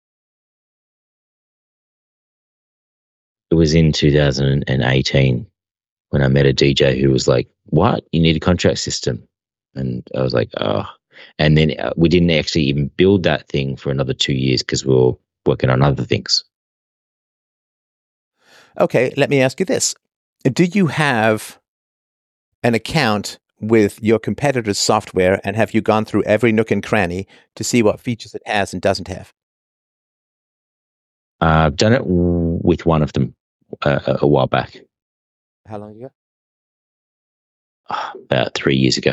It was in two thousand eighteen when I met a D J who was like, "What? You need a contract system?" And I was like, "Oh." And then uh, we didn't actually even build that thing for another two years because we were working on other things. Okay, let me ask you this. Do you have an account with your competitor's software, and have you gone through every nook and cranny to see what features it has and doesn't have? Uh, I've done it w- with one of them uh, a, a while back, How long ago? uh, about three years ago.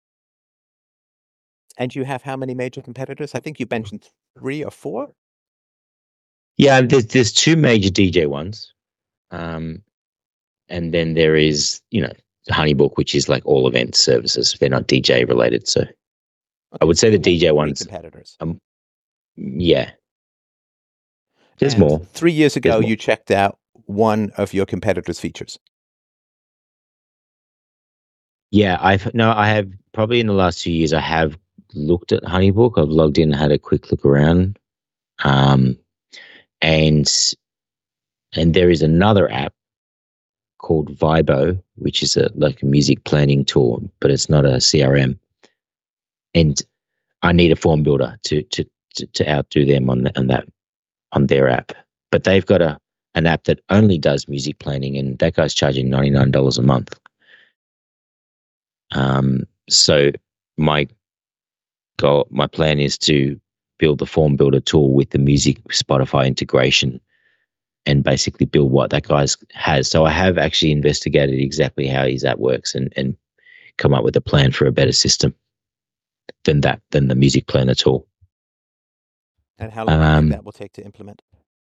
And you have how many major competitors? I think you mentioned three or four. Yeah, there's there's two major D J ones, um, and then there is you know Honeybook, which is like all event services. They're not D J related, so Okay, I would say so the you have D J three ones. competitors. Um, yeah, there's And more. Three years ago, There's more. you checked out one of your competitors' features. Yeah, I've no, I have probably in the last two years I have looked at Honeybook. I've logged in, had a quick look around, um, and and there is another app called Vibo, which is a like a music planning tool, but it's not a C R M. And I need a form builder to to to, to outdo them on the, on that on their app. But they've got a an app that only does music planning, and that guy's charging ninety nine dollars a month. Um, so my goal, my plan is to build the form builder tool with the music Spotify integration, and basically build what that guy's has. So I have actually investigated exactly how his app works and and come up with a plan for a better system than that than the music planner tool. And how long do you Um, think that will take to implement?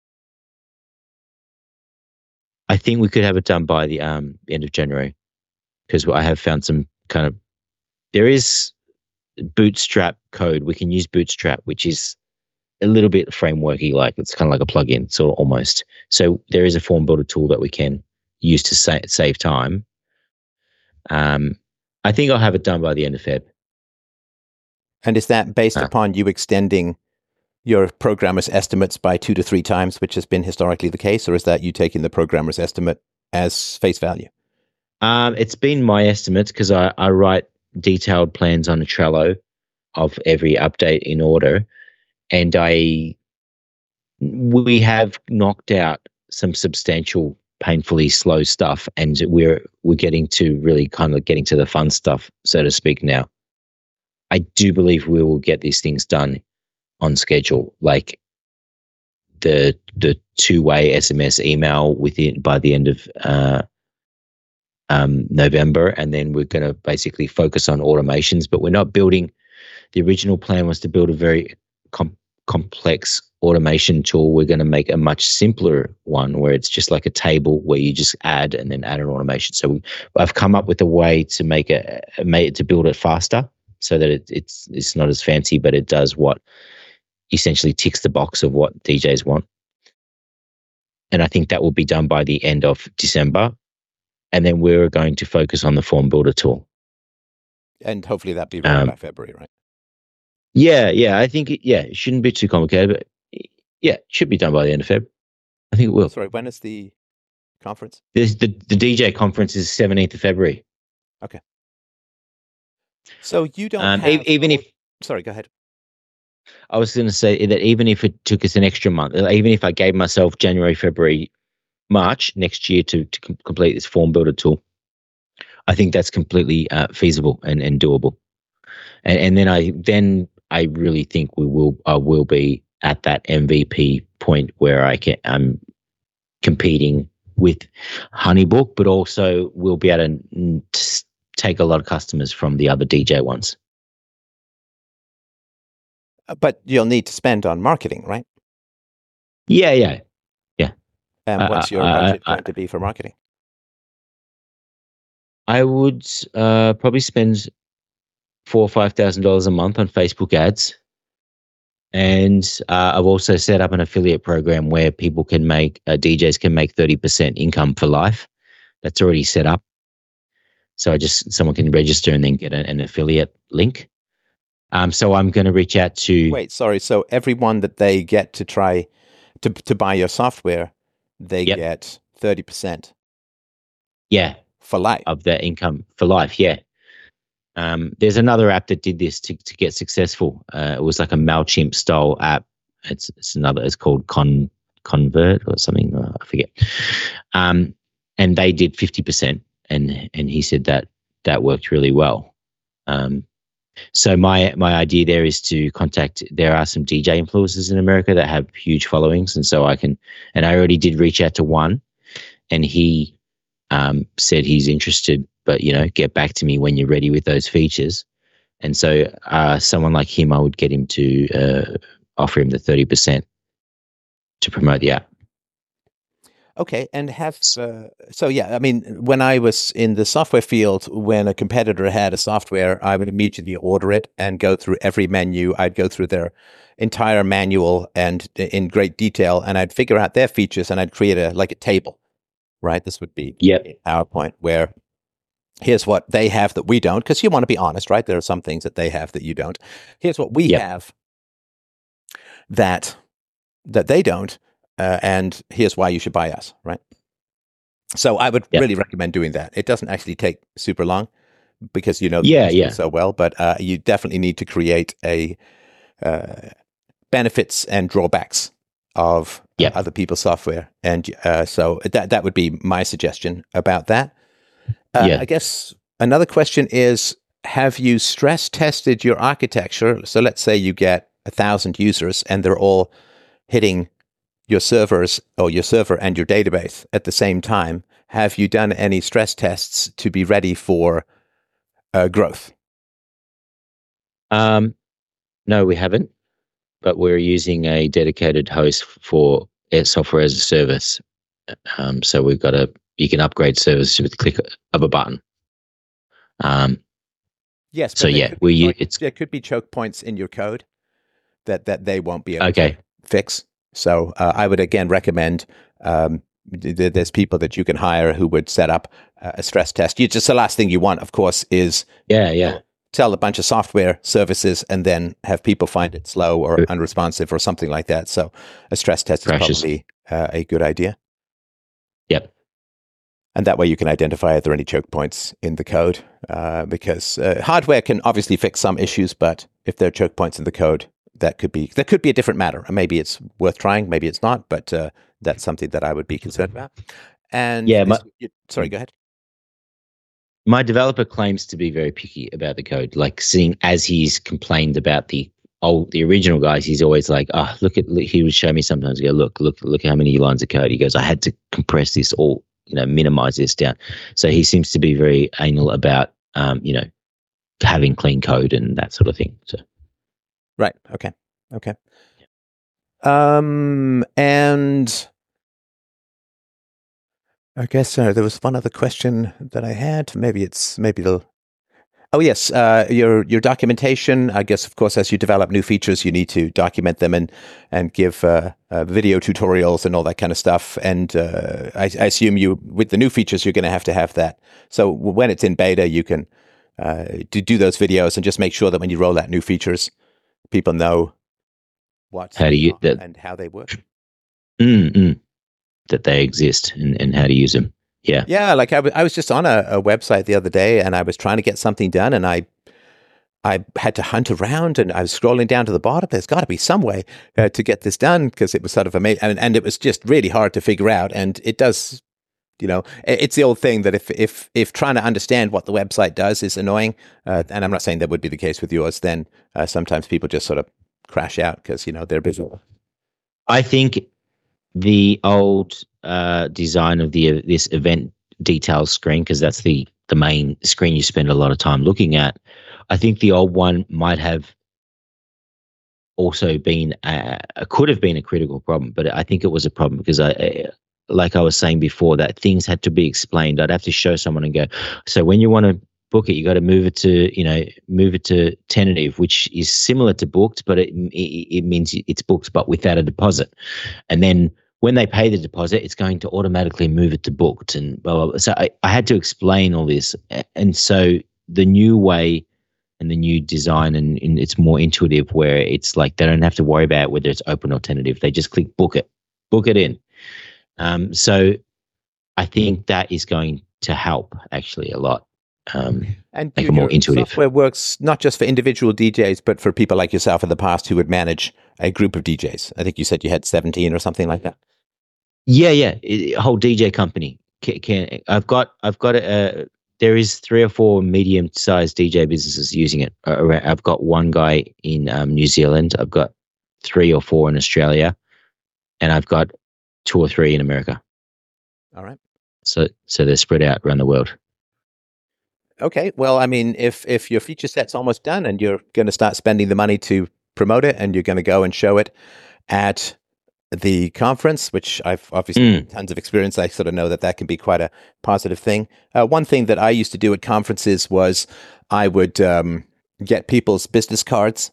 I think we could have it done by the um, end of January, because I have found some kind of there is Bootstrap code. We can use Bootstrap, which is a little bit frameworky, like it's kind of like a plugin, sort of almost. So there is a form builder tool that we can use to sa- save time. Um, I think I'll have it done by the end of Feb. And is that based Uh. upon you extending your programmer's estimates by two to three times, which has been historically the case, or is that you taking the programmer's estimate as face value? Um, it's been my estimate because I, I write detailed plans on a Trello of every update in order, and I we have knocked out some substantial, painfully slow stuff, and we're we're getting to really kind of getting to the fun stuff, so to speak. Now, I do believe we will get these things done on schedule, like the the two way S M S email within by the end of uh, um, November, and then we're going to basically focus on automations. But we're not building. The original plan was to build a very com- complex automation tool. We're going to make a much simpler one where it's just like a table where you just add and then add an automation. So I've come up with a way to make it, make it to build it faster, so that it, it's it's not as fancy, but it does what essentially ticks the box of what D Js want. And I think that will be done by the end of December. And then we're going to focus on the form builder tool. And hopefully that'd be ready Um, by February, right? Yeah, yeah. I think, it, yeah, it shouldn't be too complicated, but yeah, it should be done by the end of Feb. I think it will. Sorry, when is the conference? This, the, the D J conference is seventeenth of February. So you don't Um, have... e- even if, Sorry, go ahead. I was going to say that even if it took us an extra month, even if I gave myself January, February, March next year to, to com- complete this form builder tool, I think that's completely uh, feasible and, and doable. And, and then I then I really think we will I will be at that M V P point where I can I'm competing with Honeybook, but also we'll be able to mm, t- take a lot of customers from the other D J ones. Uh, But you'll need to spend on marketing, right? Yeah, yeah. And Uh, what's your I- I- budget I- going to be for marketing? I would uh, probably spend four or five thousand dollars a month on Facebook ads. And uh, I've also set up an affiliate program where people can make, uh, D Js can make thirty percent income for life. That's already set up. So I just, someone can register and then get a, an affiliate link. Um, so I'm going to reach out to. Wait, sorry. So everyone that they get to try to to buy your software, they Yep. get thirty percent Yeah. for life. Of their income for life. Yeah. Um, there's another app that did this to, to get successful. Uh, it was like a MailChimp style app. It's it's another. It's called Con Convert or something. uh, I forget. Um, and they did fifty percent, and and he said that that worked really well. Um, so my my idea there is to contact. There are some D J influencers in America that have huge followings, and so I can. And I already did reach out to one, and he um, said he's interested. But, you know, get back to me when you're ready with those features. And so uh, someone like him, I would get him to uh, offer him the thirty percent to promote the app. Okay, and have uh, so yeah. I mean, when I was in the software field, when a competitor had a software, I would immediately order it and go through every menu. I'd go through their entire manual and in great detail, and I'd figure out their features, and I'd create a like a table. Right, this would be Yep. PowerPoint where. Here's what they have that we don't, because you want to be honest, right? There are some things that they have that you don't. Here's what we Yep. have that that they don't, uh, and here's why you should buy us, right? So I would Yep. really recommend doing that. It doesn't actually take super long because you know the Yeah, industry yeah. so well, but uh, you definitely need to create a uh, benefits and drawbacks of Yep. other people's software, and uh, so that that would be my suggestion about that. Uh, Yeah. I guess another question is, have you stress tested your architecture? So let's say you get a thousand users and they're all hitting your servers or your server and your database at the same time. Have you done any stress tests to be ready for uh, growth? Um, no, we haven't. But we're using a dedicated host for software as a service. Um, so we've got a, you can upgrade service with the click of a button. Um, Yes. but So, there yeah, could we be u- choke- it's- there could be choke points in your code that that they won't be able Okay. to fix. So uh, I would again recommend um, th- th- there's people that you can hire who would set up uh, a stress test. You just the last thing you want, of course, is yeah, yeah. sell a bunch of software services and then have people find it slow or Uh, unresponsive or something like that. So a stress test is Crashes. probably uh, a good idea. Yep. And that way you can identify if there are any choke points in the code, uh, because uh, hardware can obviously fix some issues, but if there are choke points in the code, that could be that could be a different matter. And maybe it's worth trying, maybe it's not, but uh, that's something that I would be concerned about. And Yeah, this- my- you- sorry, go ahead. My developer claims to be very picky about the code. Like seeing as he's complained about the old, the original guys, he's always like, "Oh, look at." Look, he would show me sometimes. Go, look, look, look how many lines of code. He goes, "I had to compress this all, you know, minimize this down." So he seems to be very anal about, um, you know, having clean code and that sort of thing. So Right. Okay. Okay. Um, and I guess uh, there was one other question that I had. Maybe it's maybe it'll. Oh yes, uh, your your documentation. I guess, of course, as you develop new features, you need to document them and and give uh, uh, video tutorials and all that kind of stuff. And uh, I, I assume you, with the new features, you're going to have to have that. So when it's in beta, you can uh, do do those videos and just make sure that when you roll out new features, people know what How do they you- are that- and how they work. mm, mm, that they exist and, and how to use them. Yeah. Yeah, like I, w- I was just on a, a website the other day and I was trying to get something done and I I had to hunt around and I was scrolling down to the bottom. There's got to be some way uh, to get this done because it was sort of amazing. And, and it was just really hard to figure out. And it does, you know, it- it's the old thing that if if if trying to understand what the website does is annoying, uh, and I'm not saying that would be the case with yours, then uh, sometimes people just sort of crash out because, you know, they're busy. I think the old uh, design of the this event details screen, because that's the the main screen you spend a lot of time looking at. I think the old one might have also been uh, could have been a critical problem, but I think it was a problem because I, uh, like I was saying before, that things had to be explained. I'd have to show someone and go, so when you want to book it. You got to move it to, you know, move it to tentative, which is similar to booked, but it, it, it means it's booked, but without a deposit. And then when they pay the deposit, it's going to automatically move it to booked and blah, blah, blah. So I, I had to explain all this. And so the new way and the new design, and, and it's more intuitive, where it's like they don't have to worry about whether it's open or tentative. They just click book it, book it in. Um, so I think that is going to help actually a lot. Um, and make it more intuitive. Software works not just for individual D Js, but for people like yourself in the past who would manage a group of D Js. I think you said you had seventeen or something like that. Yeah, yeah, a whole D J company. Can, can I've got I've got a. There is three or four medium-sized D J businesses using it. I've got one guy in um, New Zealand. I've got three or four in Australia, and I've got two or three in America. All right. So, so they're spread out around the world. Okay. Well, I mean, if if your feature set's almost done and you're going to start spending the money to promote it, and you're going to go and show it at the conference, which I've obviously mm. tons of experience, I sort of know that that can be quite a positive thing. Uh, one thing that I used to do at conferences was I would um, get people's business cards,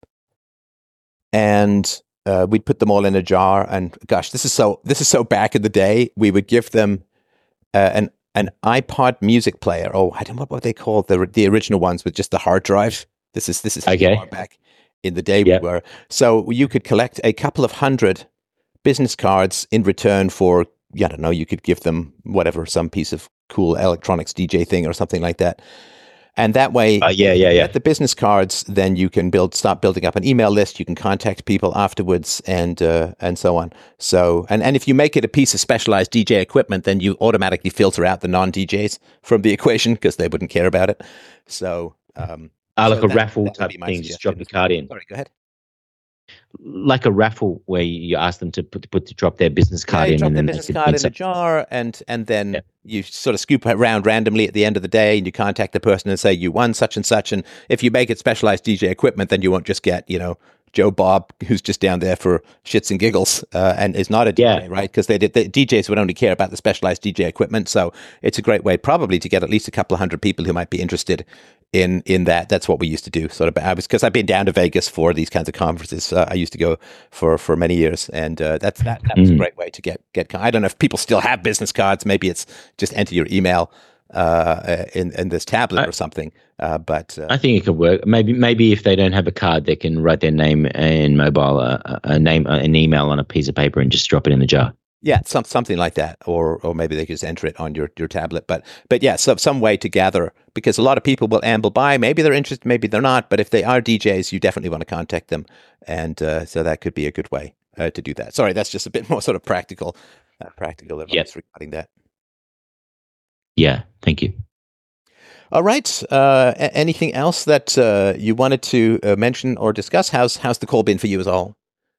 and uh, we'd put them all in a jar. And gosh, this is so this is so back in the day. We would give them uh, an an iPod music player. Oh, I don't know what they called the the original ones with just the hard drive. This is this is okay. far back in the day yep. we were. So you could collect a couple of hundred business cards in return for, I don't know, you could give them whatever, some piece of cool electronics D J thing or something like that. And that way, uh, yeah, yeah, yeah. get the business cards, then you can build, start building up an email list. You can contact people afterwards, and uh, and so on. So, and, and if you make it a piece of specialized D J equipment, then you automatically filter out the non-D Js from the equation because they wouldn't care about it. So, um, uh, like so a that, raffle that type thing, just drop the card in. Sorry, go ahead. Like a raffle where you ask them to put put to drop their business card yeah, you in, drop and their then business card in a jar, and and then yeah. you sort of scoop around randomly at the end of the day, and you contact the person and say you won such and such. And if you make it specialized D J equipment, then you won't just get, you know, Joe Bob who's just down there for shits and giggles uh, and is not a D J, yeah. right? Because they did the D Js would only care about the specialized D J equipment. So it's a great way probably to get at least a couple of hundred people who might be interested in in that. That's what we used to do. Sort of, I was because I've been down to Vegas for these kinds of conferences. Uh, I used to go for for many years, and uh, that's that. That was mm. a great way to get get. I don't know if people still have business cards. Maybe it's just enter your email uh, in in this tablet I, or something. Uh, but uh, I think it could work. Maybe maybe if they don't have a card, they can write their name and mobile, uh, a name, uh, an email on a piece of paper and just drop it in the jar. Yeah, some, something like that, or or maybe they could just enter it on your, your tablet. But but yeah, so some way to gather, because a lot of people will amble by. Maybe they're interested, maybe they're not. But if they are D Js, you definitely want to contact them, and uh, so that could be a good way uh, to do that. Sorry, that's just a bit more sort of practical, uh, practical advice yep. regarding that. Yeah, thank you. All right. Uh, a- anything else that uh, you wanted to uh, mention or discuss? How's how's the call been for you as a whole?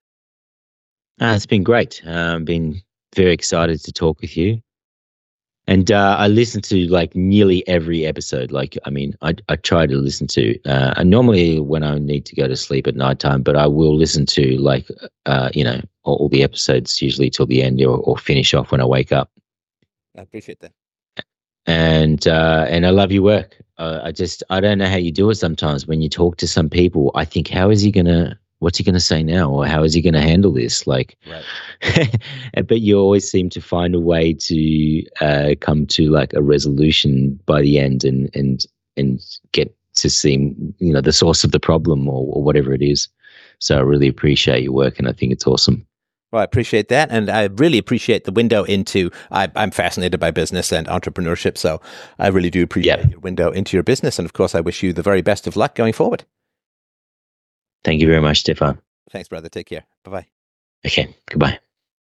Uh, it's been great. I've uh, been very excited to talk with you. And uh, I listen to like nearly every episode. Like, I mean, I, I try to listen to, uh, and normally when I need to go to sleep at nighttime, but I will listen to like, uh, you know, all, all the episodes usually till the end, or, or finish off when I wake up. I appreciate that. And, uh, and I love your work. Uh, I just, I don't know how you do it sometimes. When you talk to some people, I think, how is he going to, what's he going to say now? Or how is he going to handle this? Like, right. But you always seem to find a way to uh, come to like a resolution by the end, and, and, and get to see, you know, the source of the problem, or, or whatever it is. So I really appreciate your work, and I think it's awesome. Well, I appreciate that. And I really appreciate the window into, I, I'm fascinated by business and entrepreneurship. So I really do appreciate yeah. your window into your business. And of course, I wish you the very best of luck going forward. Thank you very much, Stefan. Thanks, brother. Take care. Bye-bye. Okay. Goodbye.